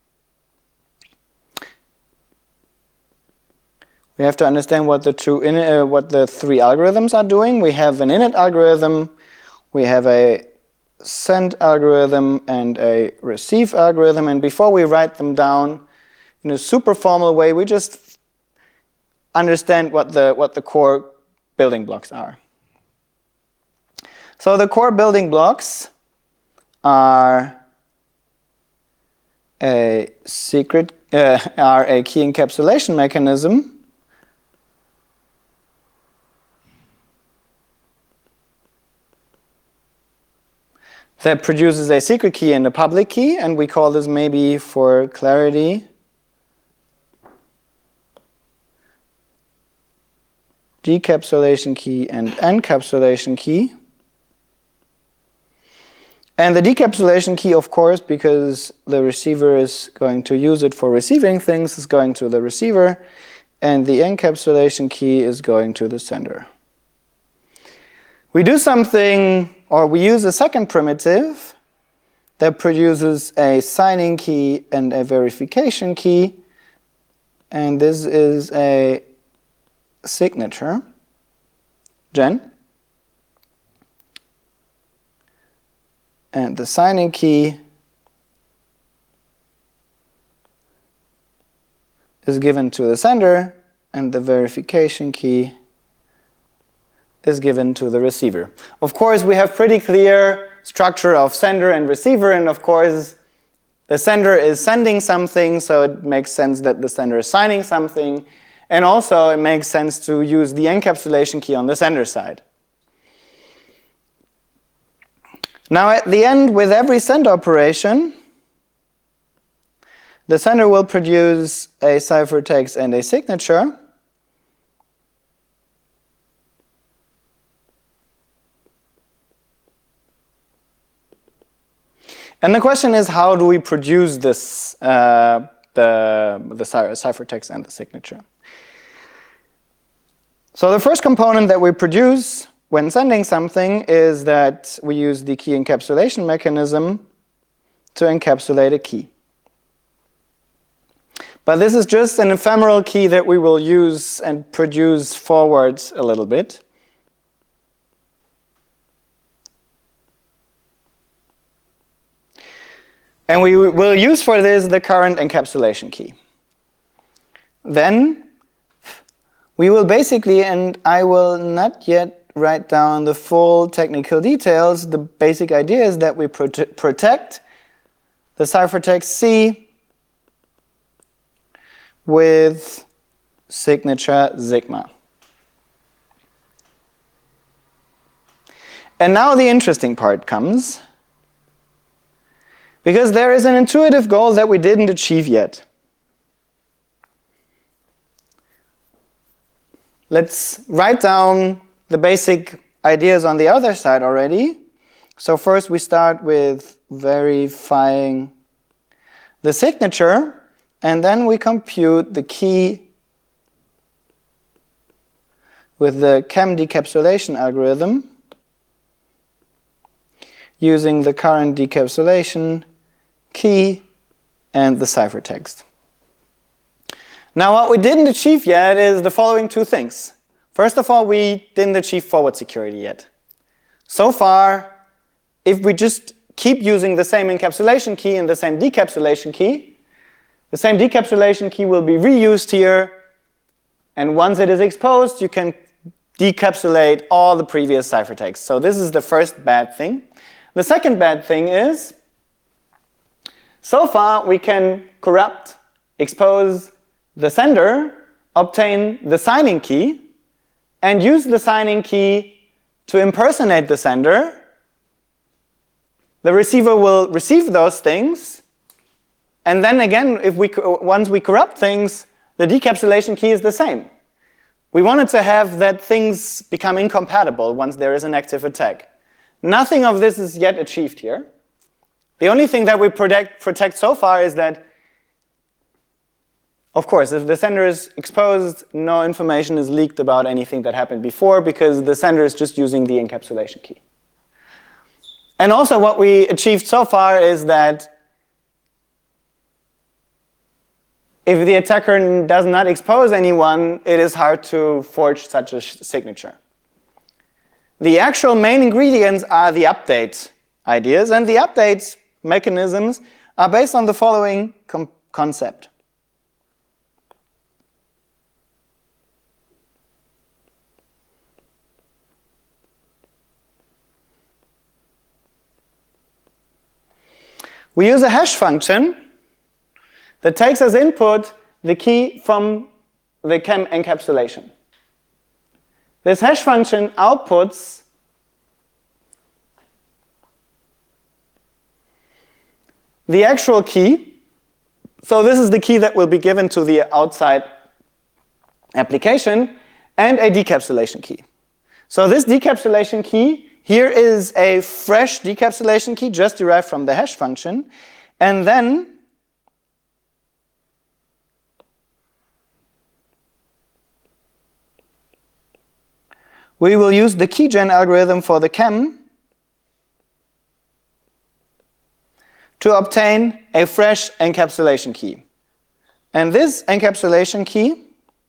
We have to understand what the two in, uh, what the three algorithms are doing. We have an init algorithm, we have a send algorithm, and a receive algorithm. And before we write them down in a super formal way, we just understand what the what the core building blocks are. So the core building blocks are a secret uh, are a key encapsulation mechanism that produces a secret key and a public key, and we call this, maybe for clarity, decapsulation key and encapsulation key. And the decapsulation key, of course, because the receiver is going to use it for receiving things, is going to the receiver, and the encapsulation key is going to the sender. We do something, or we use a second primitive that produces a signing key and a verification key, and this is a signature gen. And the signing key is given to the sender, and the verification key is given to the receiver. Of course, we have pretty clear structure of sender and receiver, and of course, the sender is sending something, so it makes sense that the sender is signing something, and also it makes sense to use the encapsulation key on the sender side. Now at the end, with every send operation, the sender will produce a ciphertext and a signature. And the question is, how do we produce this, uh, the, the ciphertext and the signature? So the first component that we produce when sending something is that we use the key encapsulation mechanism to encapsulate a key. But this is just an ephemeral key that we will use and produce forwards a little bit. And we will use for this the current encapsulation key. Then we will basically, and I will not yet write down the full technical details, the basic idea is that we prote- protect the ciphertext C with signature sigma. And now the interesting part comes, because there is an intuitive goal that we didn't achieve yet. Let's write down the basic ideas on the other side already. So first we start with verifying the signature, and then we compute the key with the chem decapsulation algorithm using the current decapsulation key and the ciphertext. Now what we didn't achieve yet is the following two things. First of all, we didn't achieve forward security yet. So far, if we just keep using the same encapsulation key and the same decapsulation key, the same decapsulation key will be reused here, and once it is exposed, you can decapsulate all the previous ciphertexts. So this is the first bad thing. The second bad thing is, so far we can corrupt, expose the sender, obtain the signing key, and use the signing key to impersonate the sender. The receiver will receive those things, and then again, if we once we corrupt things, the decapsulation key is the same. We wanted to have that things become incompatible once there is an active attack. Nothing of this is yet achieved here. The only thing that we protect, protect so far is that, of course, if the sender is exposed, no information is leaked about anything that happened before because the sender is just using the encapsulation key. And also what we achieved so far is that if the attacker does not expose anyone, it is hard to forge such a signature. The actual main ingredients are the update ideas, and the update mechanisms are based on the following com- concept. We use a hash function that takes as input the key from the chem encapsulation. This hash function outputs the actual key. So this is the key that will be given to the outside application, and a decapsulation key. So this decapsulation key, here is a fresh decapsulation key just derived from the hash function, and then we will use the keygen algorithm for the chem to obtain a fresh encapsulation key. And this encapsulation key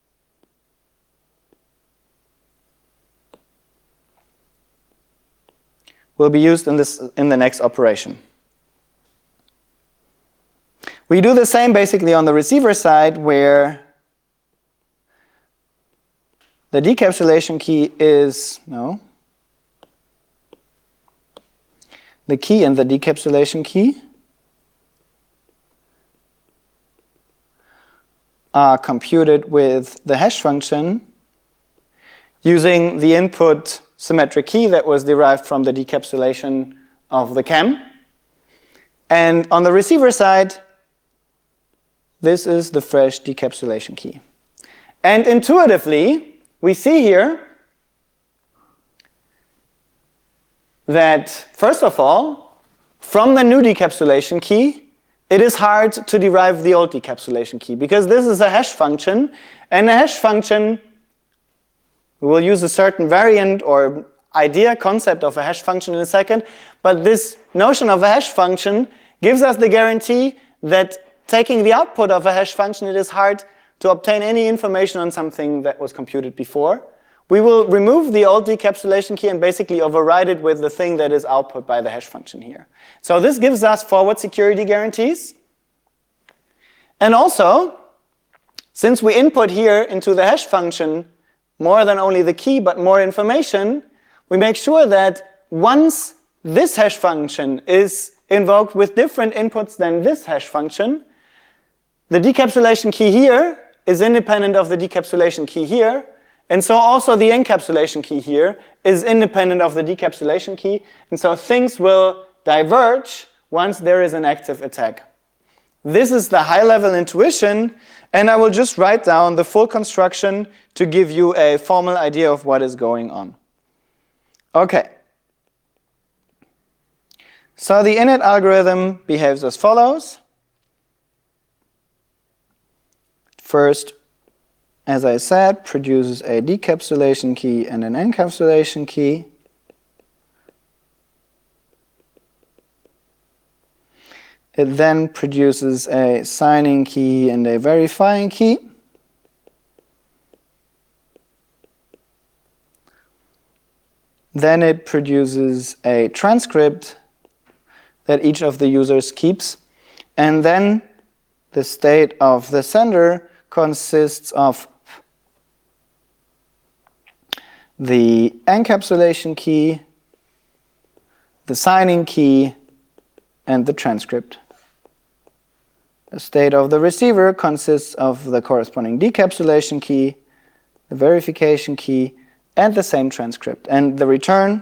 will be used in this in the next operation. We do the same basically on the receiver side, where the decapsulation key is, no, the key and the decapsulation key are computed with the hash function using the input symmetric key that was derived from the decapsulation of the chem. And on the receiver side, this is the fresh decapsulation key. And intuitively, we see here that, first of all, from the new decapsulation key, it is hard to derive the old decapsulation key, because this is a hash function, and a hash function, we will use a certain variant or idea concept of a hash function in a second, but this notion of a hash function gives us the guarantee that taking the output of a hash function, it is hard to obtain any information on something that was computed before. we will remove the old decapsulation key and basically override it with the thing that is output by the hash function here. So this gives us forward security guarantees. And also, since we input here into the hash function more than only the key but more information, we make sure that once this hash function is invoked with different inputs than this hash function, the decapsulation key here is independent of the decapsulation key here, and so also the encapsulation key here is independent of the decapsulation key, and so things will diverge once there is an active attack. This is the high-level intuition, and I will just write down the full construction to give you a formal idea of what is going on. Okay. So the init algorithm behaves as follows. First, as I said, produces a decapsulation key and an encapsulation key. It then produces a signing key and a verifying key. Then it produces a transcript that each of the users keeps. And then the state of the sender consists of the encapsulation key, the signing key, and the transcript. The state of the receiver consists of the corresponding decapsulation key, the verification key, and the same transcript. And the return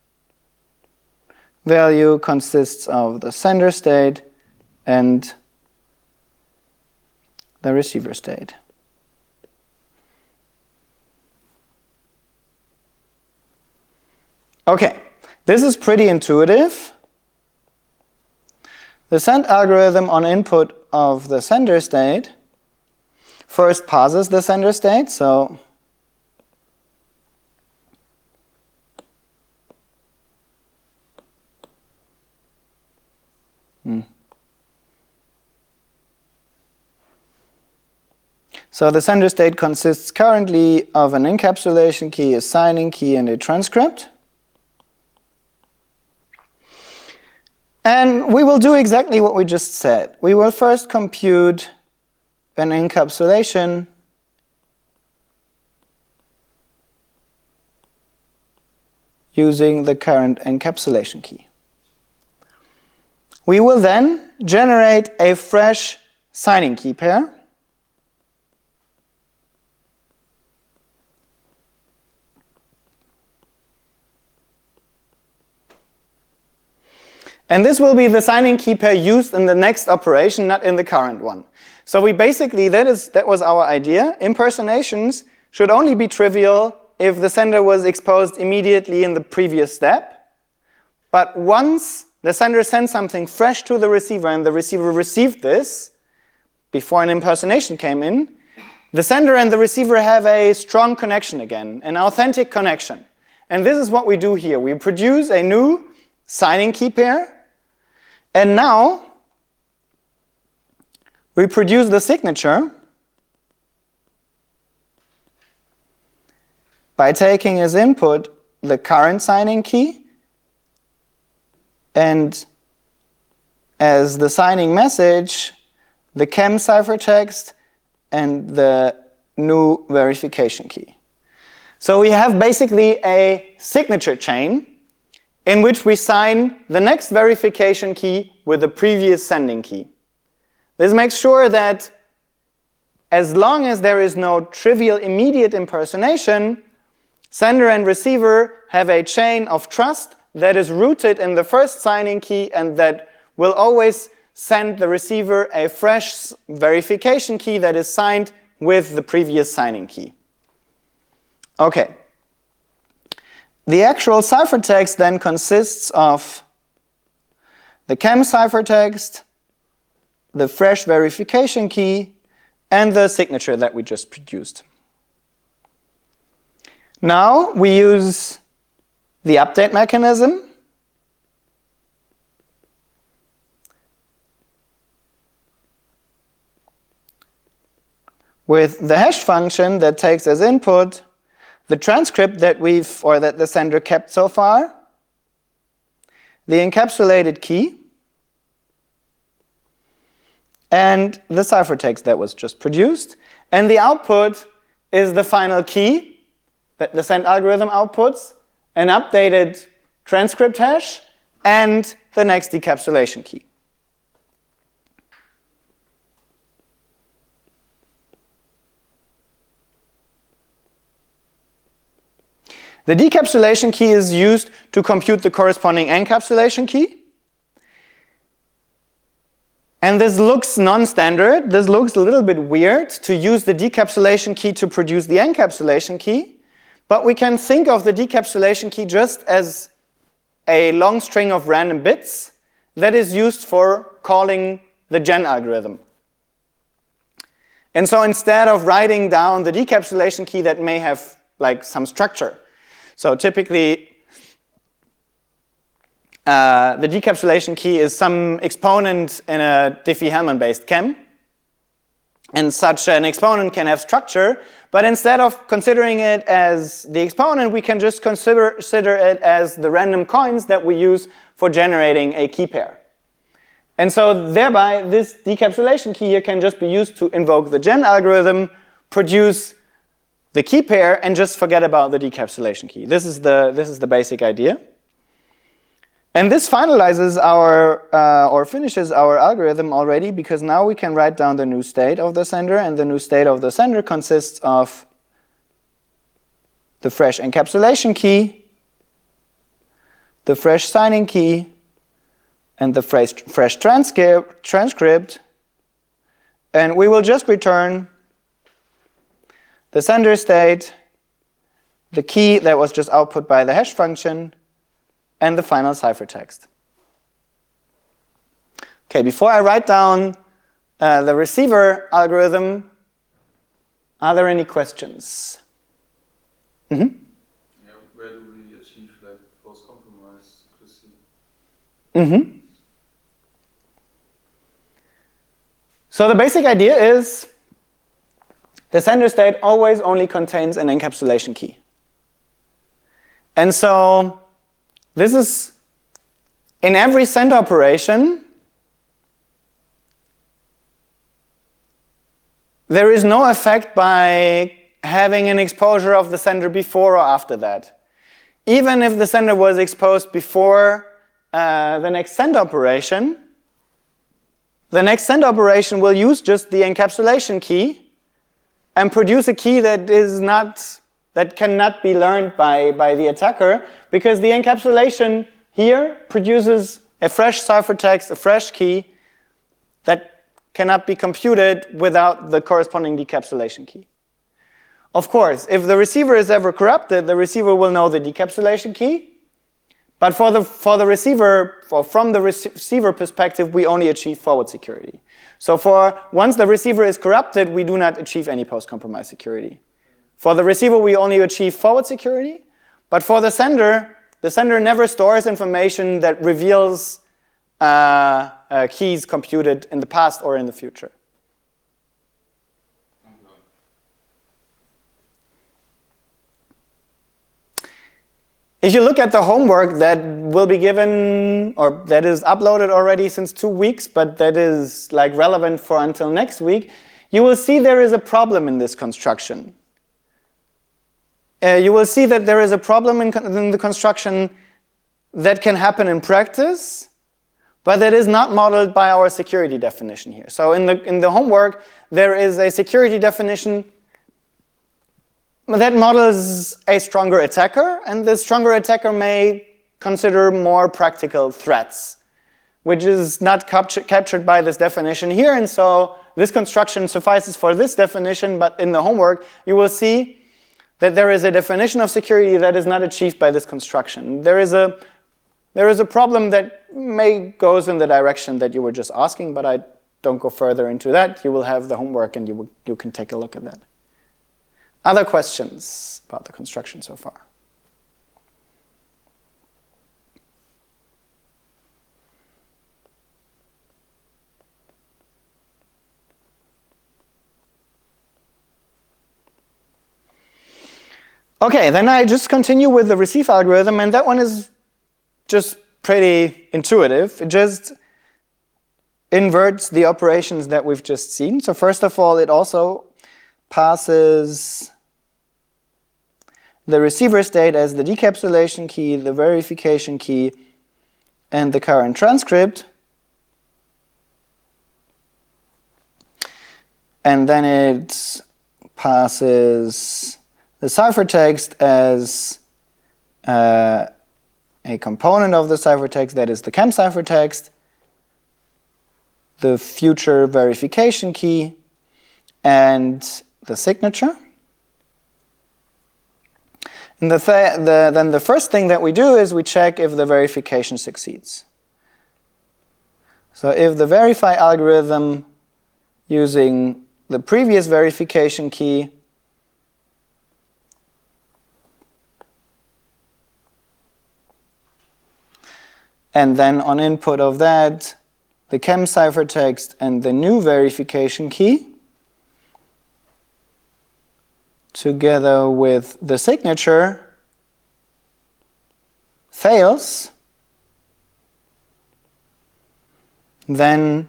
value consists of the sender state and the receiver state. Okay, this is pretty intuitive. The send algorithm on input of the sender state first passes the sender state, so hmm. So the sender state consists currently of an encapsulation key, a signing key, and a transcript. And we will do exactly what we just said. We will first compute an encapsulation using the current encapsulation key. We will then generate a fresh signing key pair. And this will be the signing key pair used in the next operation, not in the current one. So we basically, that is that was our idea. Impersonations should only be trivial if the sender was exposed immediately in the previous step. But once the sender sends something fresh to the receiver and the receiver received this before an impersonation came in, the sender and the receiver have a strong connection again, an authentic connection. And this is what we do here. We produce a new signing key pair. And now, we produce the signature by taking as input the current signing key and as the signing message, the C E M ciphertext and the new verification key. So we have basically a signature chain in which we sign the next verification key with the previous sending key. This makes sure that as long as there is no trivial immediate impersonation, sender and receiver have a chain of trust that is rooted in the first signing key and that will always send the receiver a fresh verification key that is signed with the previous signing key. Okay. The actual ciphertext then consists of the C E M ciphertext, the fresh verification key, and the signature that we just produced. Now we use the update mechanism. With the hash function that takes as input the transcript that we've, or that the sender kept so far, the encapsulated key, and the ciphertext that was just produced. And the output is the final key that the send algorithm outputs, an updated transcript hash, and the next decapsulation key. The decapsulation key is used to compute the corresponding encapsulation key. And this looks non-standard. This looks a little bit weird to use the decapsulation key to produce the encapsulation key. But we can think of the decapsulation key just as a long string of random bits that is used for calling the gen algorithm. And so instead of writing down the decapsulation key that may have like some structure, so typically, uh, the decapsulation key is some exponent in a Diffie-Hellman-based chem. And such an exponent can have structure, but instead of considering it as the exponent, we can just consider, consider it as the random coins that we use for generating a key pair. And so thereby, this decapsulation key here can just be used to invoke the gen algorithm, produce the key pair, and just forget about the decapsulation key. This is the, this is the basic idea. And this finalizes our, uh, or finishes our algorithm already, because now we can write down the new state of the sender, and the new state of the sender consists of the fresh encapsulation key, the fresh signing key, and the fresh, fresh transcript, transcript. And we will just return the sender state, the key that was just output by the hash function, and the final ciphertext. Okay, before I write down uh, the receiver algorithm, are there any questions? Mm-hmm. Yeah, where do we achieve like post-compromise accuracy? Mm-hmm. So the basic idea is the sender state always only contains an encapsulation key. And so this is, in every send operation, there is no effect by having an exposure of the sender before or after that. Even if the sender was exposed before uh, the next send operation, the next send operation will use just the encapsulation key and produce a key that is not, that cannot be learned by, by the attacker, because the encapsulation here produces a fresh ciphertext, a fresh key that cannot be computed without the corresponding decapsulation key. Of course, if the receiver is ever corrupted, the receiver will know the decapsulation key, but for the, for the receiver, for, from the receiver perspective, we only achieve forward security. So for once the receiver is corrupted, we do not achieve any post-compromise security. For the receiver, we only achieve forward security, but for the sender, the sender never stores information that reveals uh, uh, keys computed in the past or in the future. If you look at the homework that will be given, or that is uploaded already since two weeks, but that is like relevant for until next week, you will see there is a problem in this construction. Uh, you will see that there is a problem in, in the construction that can happen in practice, but that is not modeled by our security definition here. So in the, in the homework, there is a security definition that models a stronger attacker, and the stronger attacker may consider more practical threats, which is not capture, captured by this definition here. And so this construction suffices for this definition, but in the homework, you will see that there is a definition of security that is not achieved by this construction. There is a, there is a problem that may goes in the direction that you were just asking, but I don't go further into that. You will have the homework and you, will, you can take a look at that. Other questions about the construction so far? Okay, then I just continue with the receive algorithm, and that one is just pretty intuitive. It just inverts the operations that we've just seen. So first of all, it also passes the receiver state as the decapsulation key, the verification key, and the current transcript. And then it passes the ciphertext as uh, a component of the ciphertext, that is the chem ciphertext, the future verification key, and the signature. And the th the, then the first thing that we do is we check if the verification succeeds. So if the verify algorithm using the previous verification key and then on input of that, the chem ciphertext and the new verification key, together with the signature, fails, then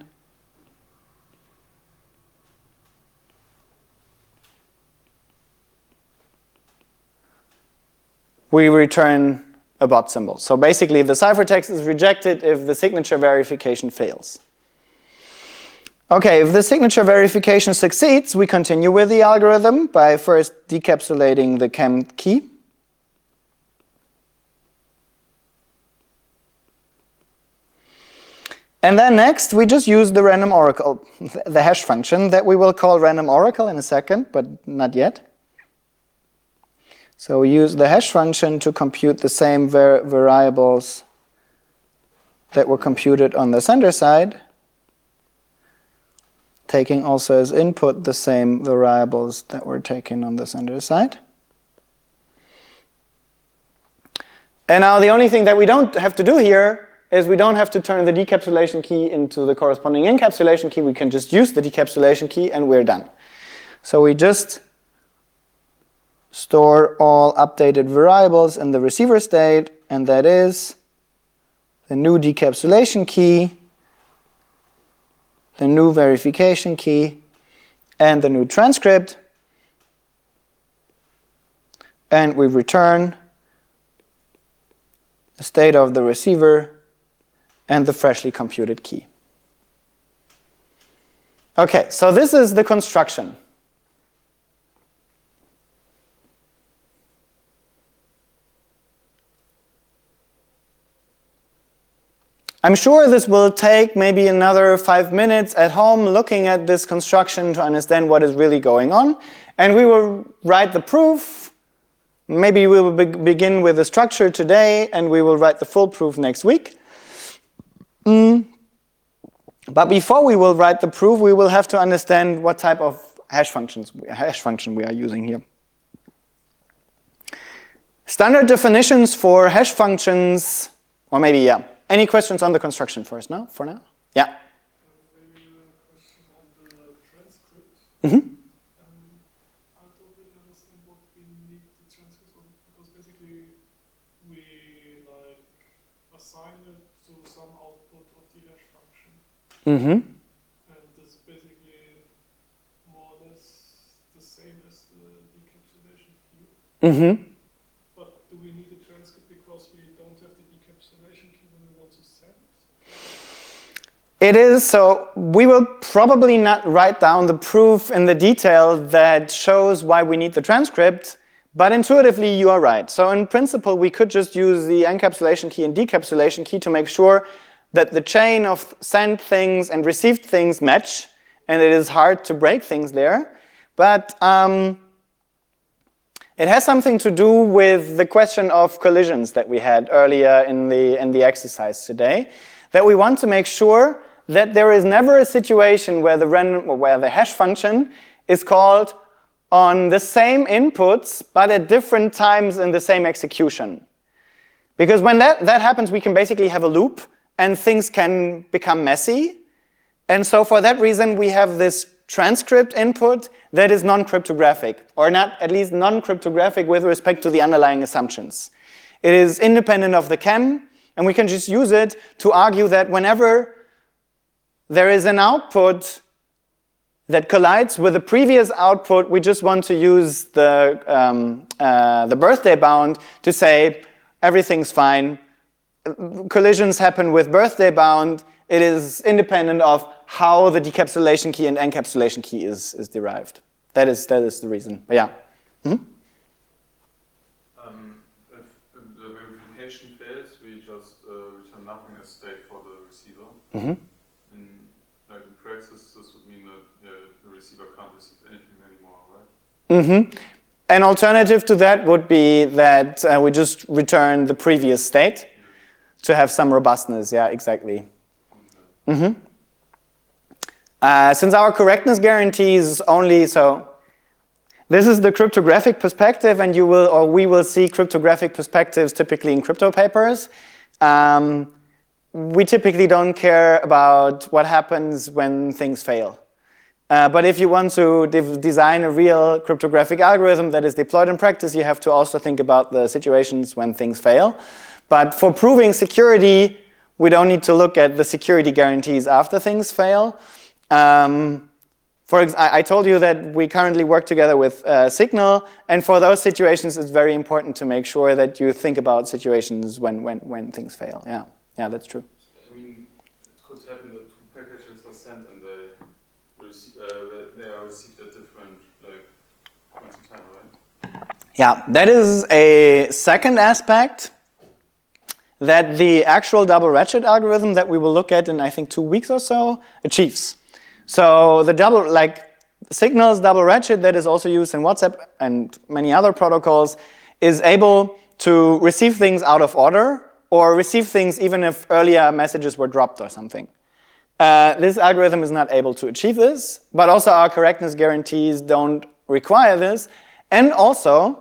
we return a bot symbol. So basically the ciphertext is rejected if the signature verification fails. Okay, if the signature verification succeeds, we continue with the algorithm by first decapsulating the chem key. And then next, we just use the random oracle, the hash function that we will call random oracle in a second, but not yet. So we use the hash function to compute the same var variables that were computed on the sender side, taking also as input the same variables that were taken on the sender side. And now the only thing that we don't have to do here is we don't have to turn the decapsulation key into the corresponding encapsulation key. We can just use the decapsulation key and we're done. So we just store all updated variables in the receiver state, and that is the new decapsulation key, the new verification key, and the new transcript. And we return the state of the receiver and the freshly computed key. Okay, so this is the construction. I'm sure this will take maybe another five minutes at home looking at this construction to understand what is really going on. And we will write the proof. Maybe we will be begin with the structure today and we will write the full proof next week. Mm. But before we will write the proof, we will have to understand what type of hash functions, hash function we are using here. Standard definitions for hash functions, or maybe, yeah. Any questions on the construction first, no? For now? Yeah. Maybe a question on the transcript. Mm-hmm. Um, I don't really understand what we need the transcript for, because basically we like assign it to some output of the hash function. Mm-hmm. And this is basically more or less the same as the decapsulation key. Mm-hmm. But do we need a transcript because we don't have the decapsulation key when we want to send? It is, so we will probably not write down the proof in the detail that shows why we need the transcript, but intuitively you are right. So in principle, we could just use the encapsulation key and decapsulation key to make sure that the chain of sent things and received things match, and it is hard to break things there. But um, it has something to do with the question of collisions that we had earlier in the, in the exercise today, that we want to make sure that there is never a situation where the random, or where the hash function is called on the same inputs, but at different times in the same execution. Because when that, that happens, we can basically have a loop, and things can become messy. And so for that reason, we have this transcript input that is non-cryptographic, or not at least non-cryptographic with respect to the underlying assumptions. It is independent of the chem, and we can just use it to argue that whenever there is an output that collides with the previous output, we just want to use the, um, uh, the birthday bound to say everything's fine. Collisions happen with birthday bound. It is independent of how the decapsulation key and encapsulation key is, is derived. That is, that is the reason. But yeah. Mm-hmm. Um, if, if the verification fails, we just uh, return nothing as state for the receiver. Mm-hmm. In, like in practice, this would mean that uh, the receiver can't receive anything anymore, right? Mm-hmm. An alternative to that would be that uh, we just return the previous state to have some robustness. Yeah, exactly. Mm-hmm. Uh, since our correctness guarantees only, so this is the cryptographic perspective, and you will, or we will see cryptographic perspectives typically in crypto papers. Um, we typically don't care about what happens when things fail. Uh, but if you want to de- design a real cryptographic algorithm that is deployed in practice, you have to also think about the situations when things fail. But for proving security, we don't need to look at the security guarantees after things fail. Um, for ex- I, I told you that we currently work together with uh, Signal, and for those situations, it's very important to make sure that you think about situations when, when, when things fail. Yeah, yeah, that's true. I mean, it could happen that two packages are sent and they, rece- uh, they are received at different like points in time, right? Yeah, that is a second aspect that the actual double ratchet algorithm that we will look at in, I think, two weeks or so achieves. So the double, like Signal's double ratchet that is also used in WhatsApp and many other protocols is able to receive things out of order or receive things even if earlier messages were dropped or something. Uh, this algorithm is not able to achieve this, but also our correctness guarantees don't require this. And also,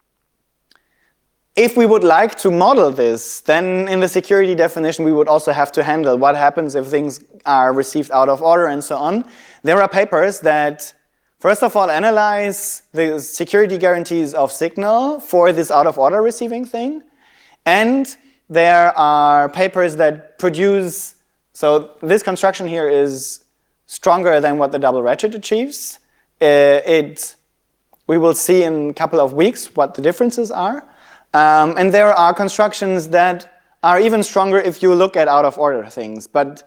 if we would like to model this, then in the security definition, we would also have to handle what happens if things are received out of order and so on. There are papers that, first of all, analyze the security guarantees of Signal for this out of order receiving thing. And there are papers that produce, so this construction here is stronger than what the double ratchet achieves. Uh, it, we will see in a couple of weeks what the differences are. Um, and there are constructions that are even stronger if you look at out-of-order things. But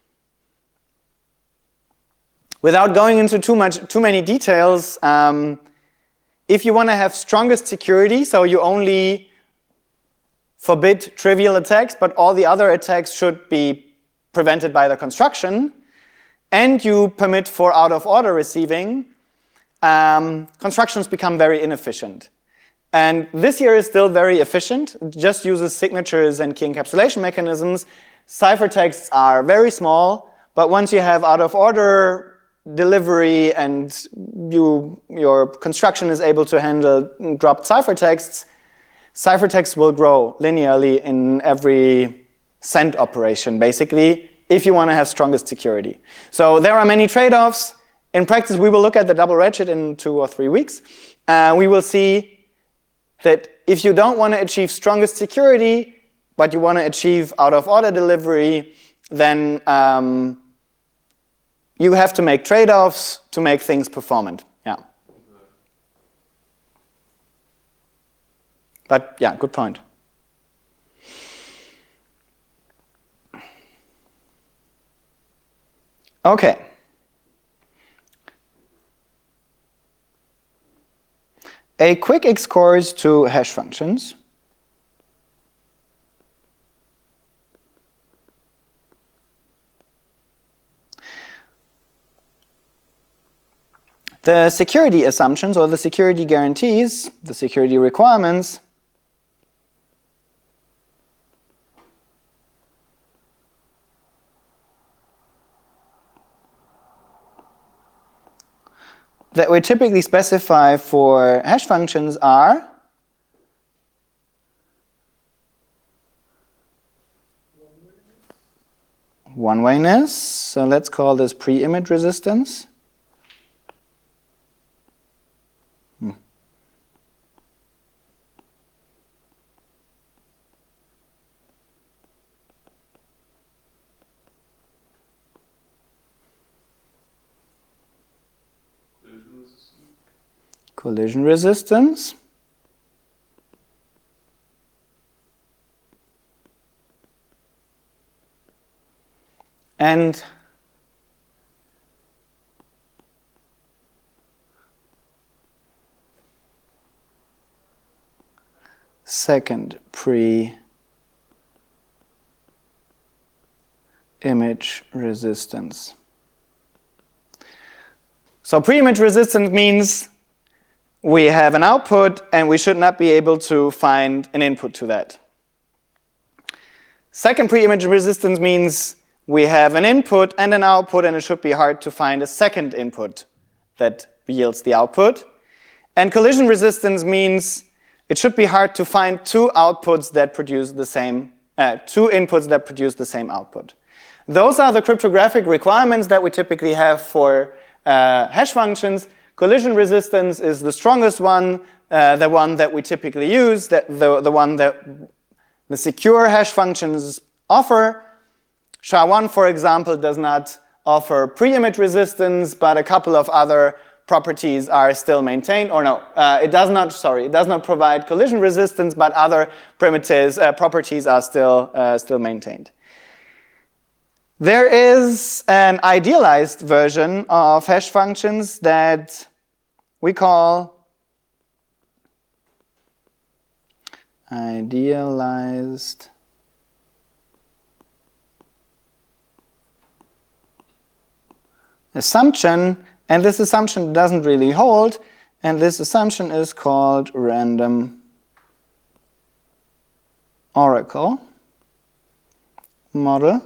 without going into too much, too many details, um, if you want to have strongest security, so you only forbid trivial attacks, but all the other attacks should be prevented by the construction, and you permit for out-of-order receiving, um, constructions become very inefficient. And this here is still very efficient. It just uses signatures and key encapsulation mechanisms. Ciphertexts are very small, but once you have out-of-order delivery and you, your construction is able to handle dropped ciphertexts, ciphertext will grow linearly in every send operation, basically, if you want to have strongest security. So there are many trade-offs. In practice, we will look at the double ratchet in two or three weeks. Uh, we will see that if you don't want to achieve strongest security, but you want to achieve out-of-order delivery, then um, you have to make trade-offs to make things performant. Yeah. But yeah, good point. Okay. A quick excursus to hash functions. The security assumptions or the security guarantees, the security requirements, that we typically specify for hash functions are one-wayness. So let's call this pre-image resistance. collision resistance, and second pre-image resistance. So pre-image resistance means we have an output and we should not be able to find an input to that. Second pre-image resistance means we have an input and an output, and it should be hard to find a second input that yields the output. And collision resistance means it should be hard to find two outputs that produce the same, uh, two inputs that produce the same output. Those are the cryptographic requirements that we typically have for uh, hash functions. Collision resistance is the strongest one, uh, the one that we typically use, that the, the one that the secure hash functions offer. S H A one, for example, does not offer pre-image resistance, but a couple of other properties are still maintained, or no, uh, it does not, sorry, it does not provide collision resistance, but other primitives, uh, properties are still, uh, still maintained. There is an idealized version of hash functions that we call idealized assumption, and this assumption doesn't really hold, and this assumption is called random oracle model.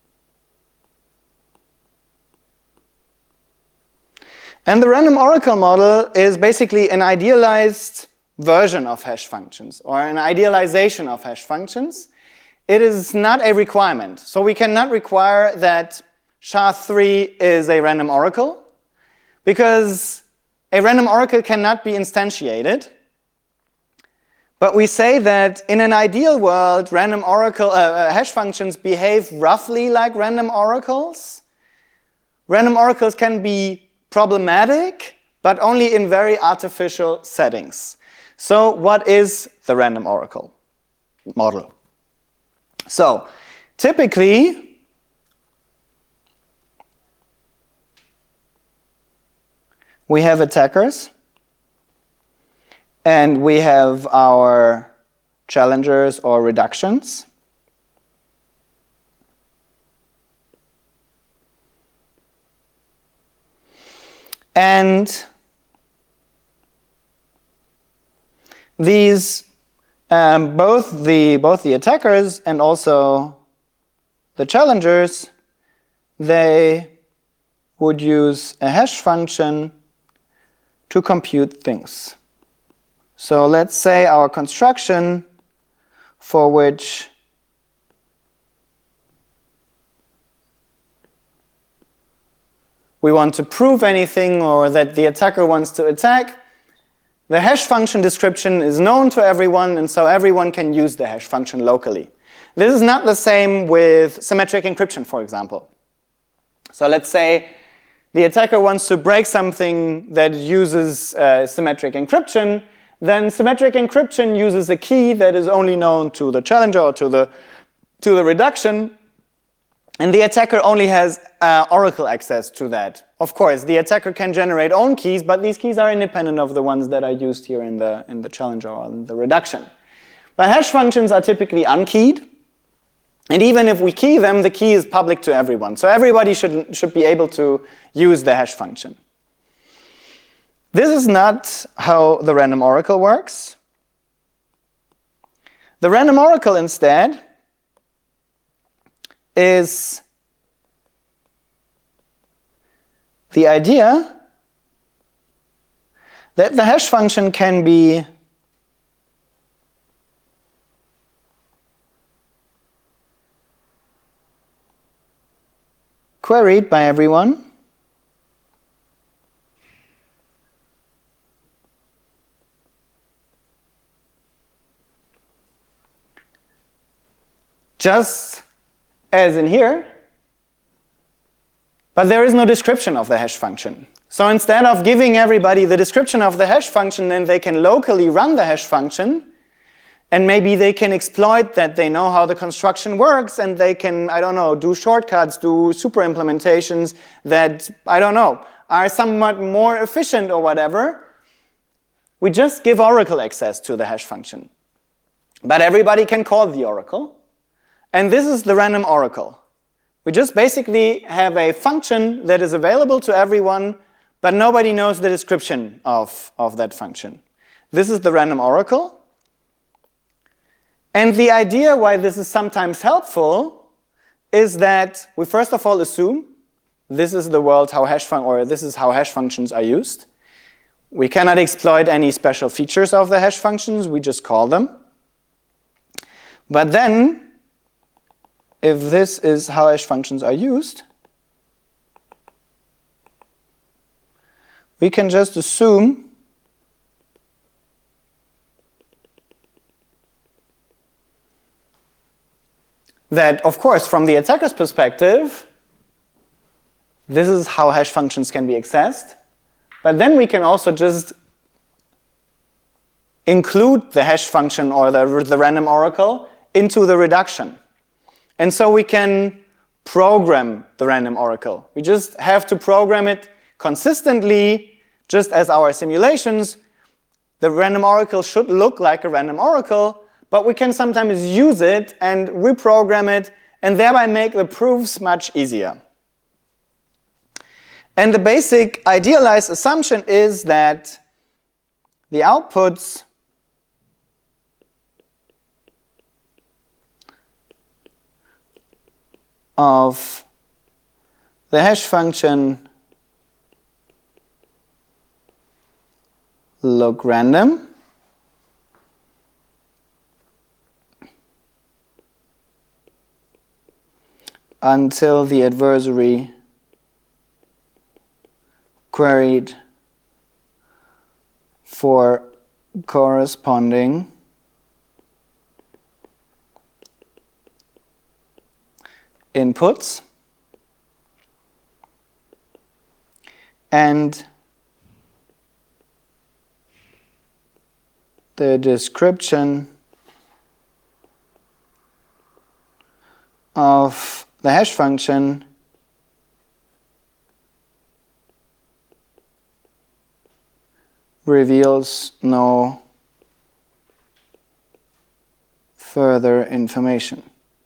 And the random oracle model is basically an idealized version of hash functions, or an idealization of hash functions. It is not a requirement. So we cannot require that S H A three is a random oracle, because a random oracle cannot be instantiated. But we say that in an ideal world, random oracle uh, hash functions behave roughly like random oracles. Random oracles can be problematic, but only in very artificial settings. So what is the random oracle model? So typically, we have attackers, and we have our challengers or reductions. And these, um, both the both the attackers and also the challengers, they would use a hash function to compute things. So let's say our construction, for which we want to prove anything, or that the attacker wants to attack, the hash function description is known to everyone, and so everyone can use the hash function locally. This is not the same with symmetric encryption, for example. So let's say the attacker wants to break something that uses uh, symmetric encryption, then symmetric encryption uses a key that is only known to the challenger or to the, to the reduction, and the attacker only has uh, oracle access to that. Of course, the attacker can generate own keys, but these keys are independent of the ones that are used here in the, in the challenger or in the reduction. But hash functions are typically unkeyed, and even if we key them, the key is public to everyone. So everybody should, should be able to use the hash function. This is not how the random oracle works. The random oracle instead is the idea that the hash function can be queried by everyone just as in here, But there is no description of the hash function. So instead of giving everybody the description of the hash function, then they can locally run the hash function, and maybe they can exploit that they know how the construction works, and they can, I don't know, do shortcuts, do super implementations that, I don't know, are somewhat more efficient or whatever. We just give Oracle access to the hash function. But everybody can call the Oracle. And this is the random Oracle. We just basically have a function that is available to everyone, but nobody knows the description of, of that function. This is the random Oracle. And the idea why this is sometimes helpful is that we first of all assume this is the world how hash fun or this is how hash functions are used. We cannot exploit any special features of the hash functions, we just call them. But then, if this is how hash functions are used, we can just assume that, of course, from the attacker's perspective, this is how hash functions can be accessed. But then we can also just include the hash function or the, the random oracle into the reduction. And so we can program the random oracle. We just have to program it consistently, just as our simulations. The random oracle should look like a random oracle, but we can sometimes use it and reprogram it and thereby make the proofs much easier. And the basic idealized assumption is that the outputs of the hash function look random. Until the adversary queried for corresponding inputs and the description of the hash function reveals no further information.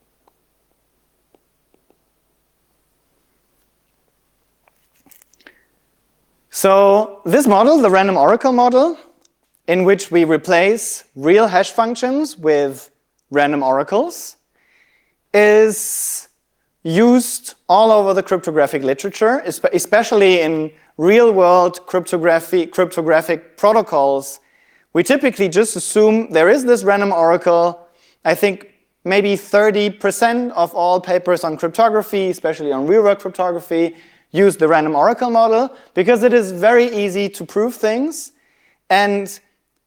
So this model, the random oracle model, in which we replace real hash functions with random oracles, is used all over the cryptographic literature, especially in real-world cryptography, cryptographic protocols. We typically just assume there is this random oracle. I think maybe thirty percent of all papers on cryptography, especially on real-world cryptography, use the random oracle model because it is very easy to prove things, and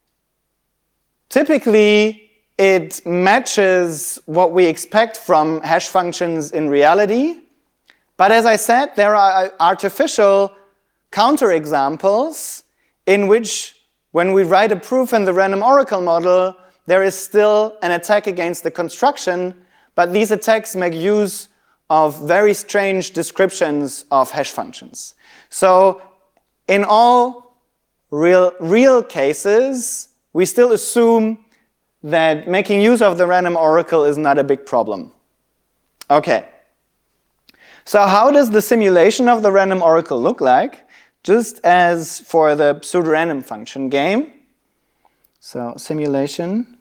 typically it matches what we expect from hash functions in reality. But as I said, there are artificial counterexamples in which, when we write a proof in the random oracle model, there is still an attack against the construction, but these attacks make use of very strange descriptions of hash functions. So in all real, real cases, we still assume that making use of the random oracle is not a big problem. Okay. So how does the simulation of the random oracle look like? Just as for the pseudorandom function game. So simulation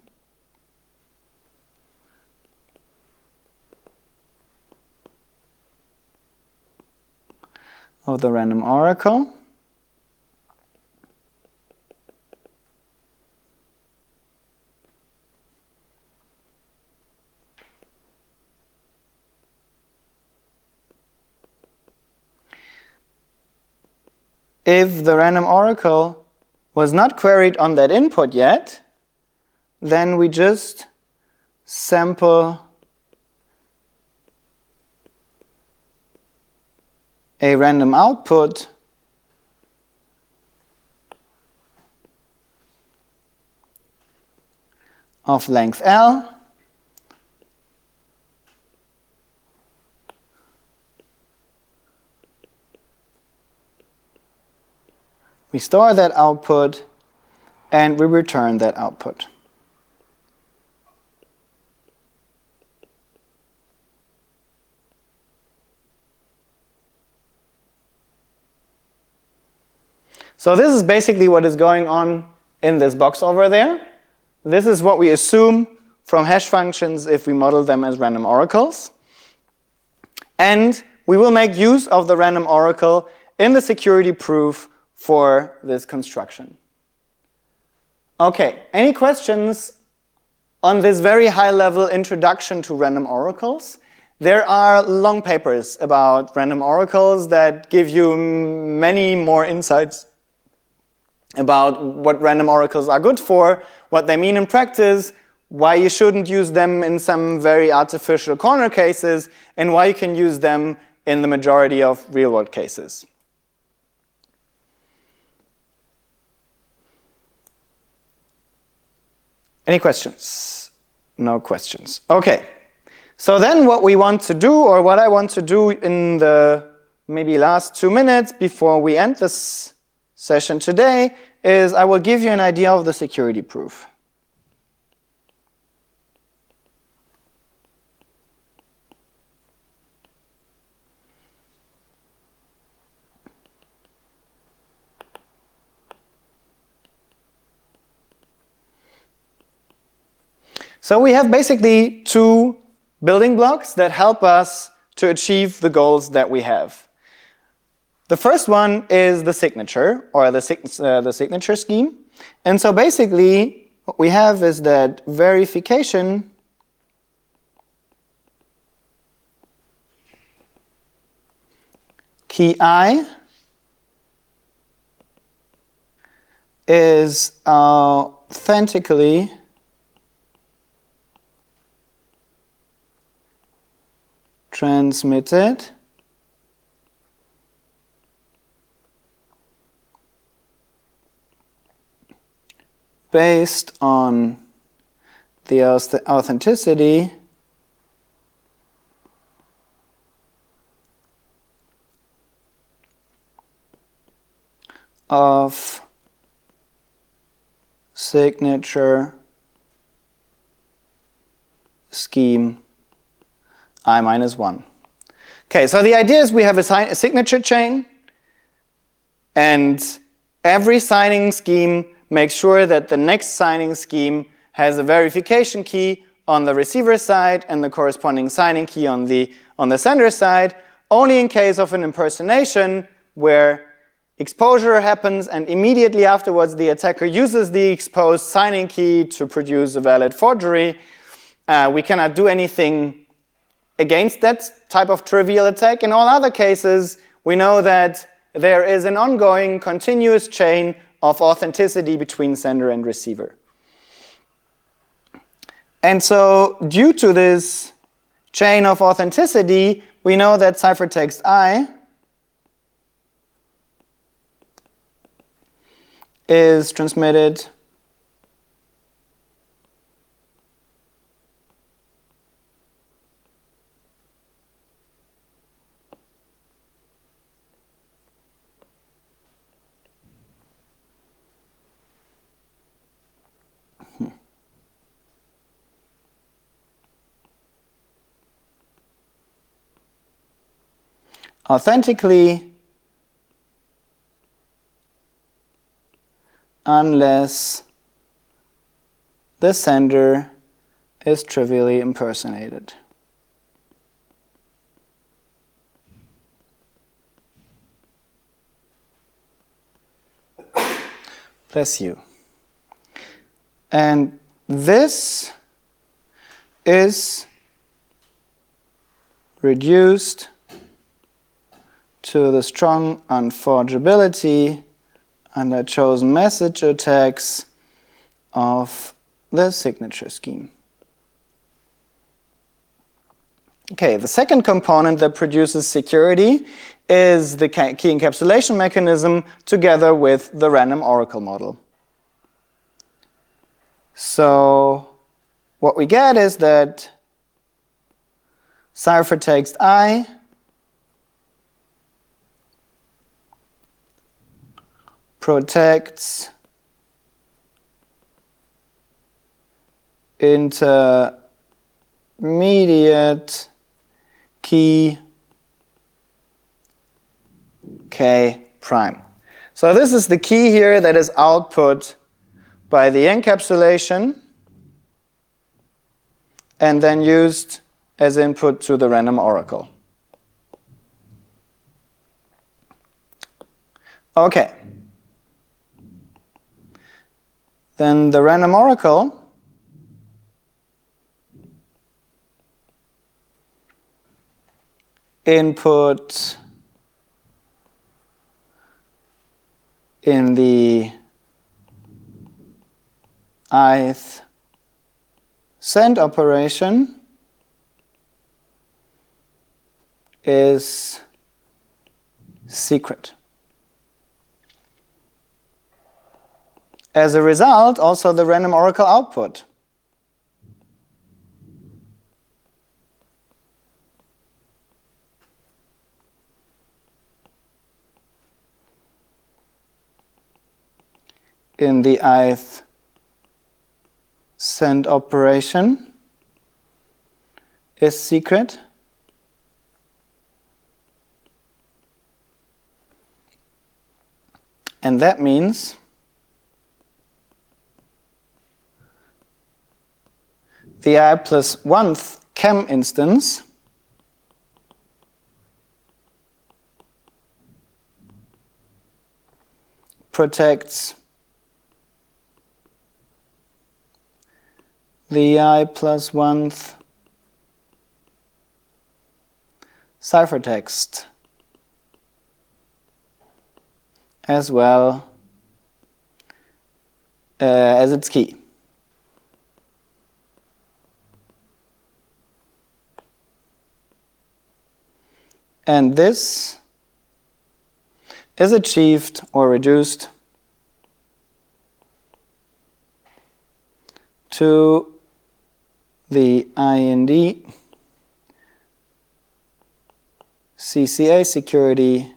of the random oracle. If the random oracle was not queried on that input yet, then we just sample a random output of length L, we store that output, and we return that output. So this is basically what is going on in this box over there. This is what we assume from hash functions if we model them as random oracles. And we will make use of the random oracle in the security proof for this construction. Okay, any questions on this very high-level introduction to random oracles? There are long papers about random oracles that give you many more insights about what random oracles are good for, what they mean in practice, why you shouldn't use them in some very artificial corner cases, and why you can use them in the majority of real-world cases. Any questions? No questions. Okay. So then what we want to do, or what I want to do in the maybe last two minutes before we end this session today, is I will give you an idea of the security proof. So we have basically two building blocks that help us to achieve the goals that we have. The first one is the signature, or the, sig uh, the signature scheme. And so basically what we have is that verification key I is authentically transmitted based on the authenticity of signature scheme I minus one. Okay, so the idea is we have a, sign a signature chain, and every signing scheme makes sure that the next signing scheme has a verification key on the receiver side and the corresponding signing key on the, on the sender side, only in case of an impersonation where exposure happens and immediately afterwards the attacker uses the exposed signing key to produce a valid forgery. Uh, we cannot do anything against that type of trivial attack. In all other cases, we know that there is an ongoing continuous chain of authenticity between sender and receiver. And so due to this chain of authenticity, we know that ciphertext I is transmitted authentically unless the sender is trivially impersonated. Bless you. And this is reduced to the strong unforgeability under chosen message attacks of the signature scheme. Okay, the second component that produces security is the key encapsulation mechanism together with the random oracle model. So what we get is that ciphertext I protects intermediate key K prime. So this is the key here that is output by the encapsulation and then used as input to the random oracle. Okay. Then the random oracle input in the ith send operation is secret. As a result, also the random oracle output in the ith send operation is secret. And that means the I plus one-th chem instance protects the I plus one-th ciphertext as well uh, as its key. And this is achieved or reduced to the I N D C C A security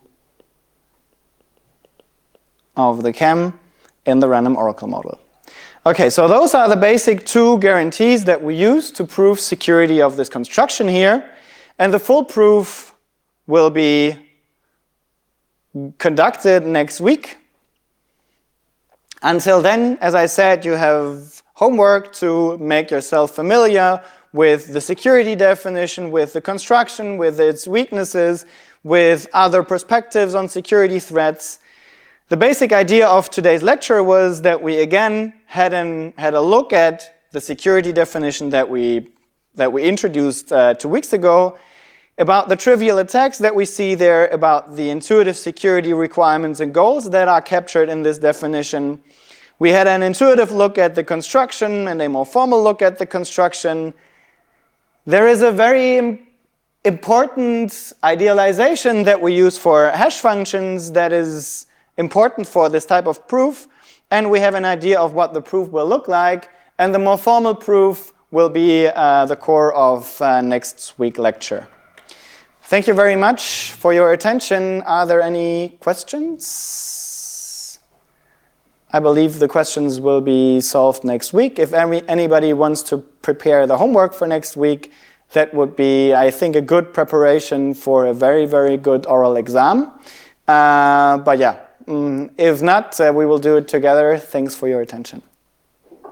of the chem in the random oracle model. Okay, so those are the basic two guarantees that we use to prove security of this construction here. And the full proof will be conducted next week. Until then, as I said, you have homework to make yourself familiar with the security definition, with the construction, with its weaknesses, with other perspectives on security threats. The basic idea of today's lecture was that we again had, an, had a look at the security definition that we, that we introduced uh, two weeks ago, about the trivial attacks that we see there, about the intuitive security requirements and goals that are captured in this definition. We had an intuitive look at the construction and a more formal look at the construction. There is a very important idealization that we use for hash functions that is important for this type of proof, and we have an idea of what the proof will look like, and the more formal proof will be uh, the core of uh, next week's lecture. Thank you very much for your attention. Are there any questions? I believe the questions will be solved next week. If any, anybody wants to prepare the homework for next week, that would be, I think, a good preparation for a very, very good oral exam. Uh, but yeah, mm, if not, uh, we will do it together. Thanks for your attention.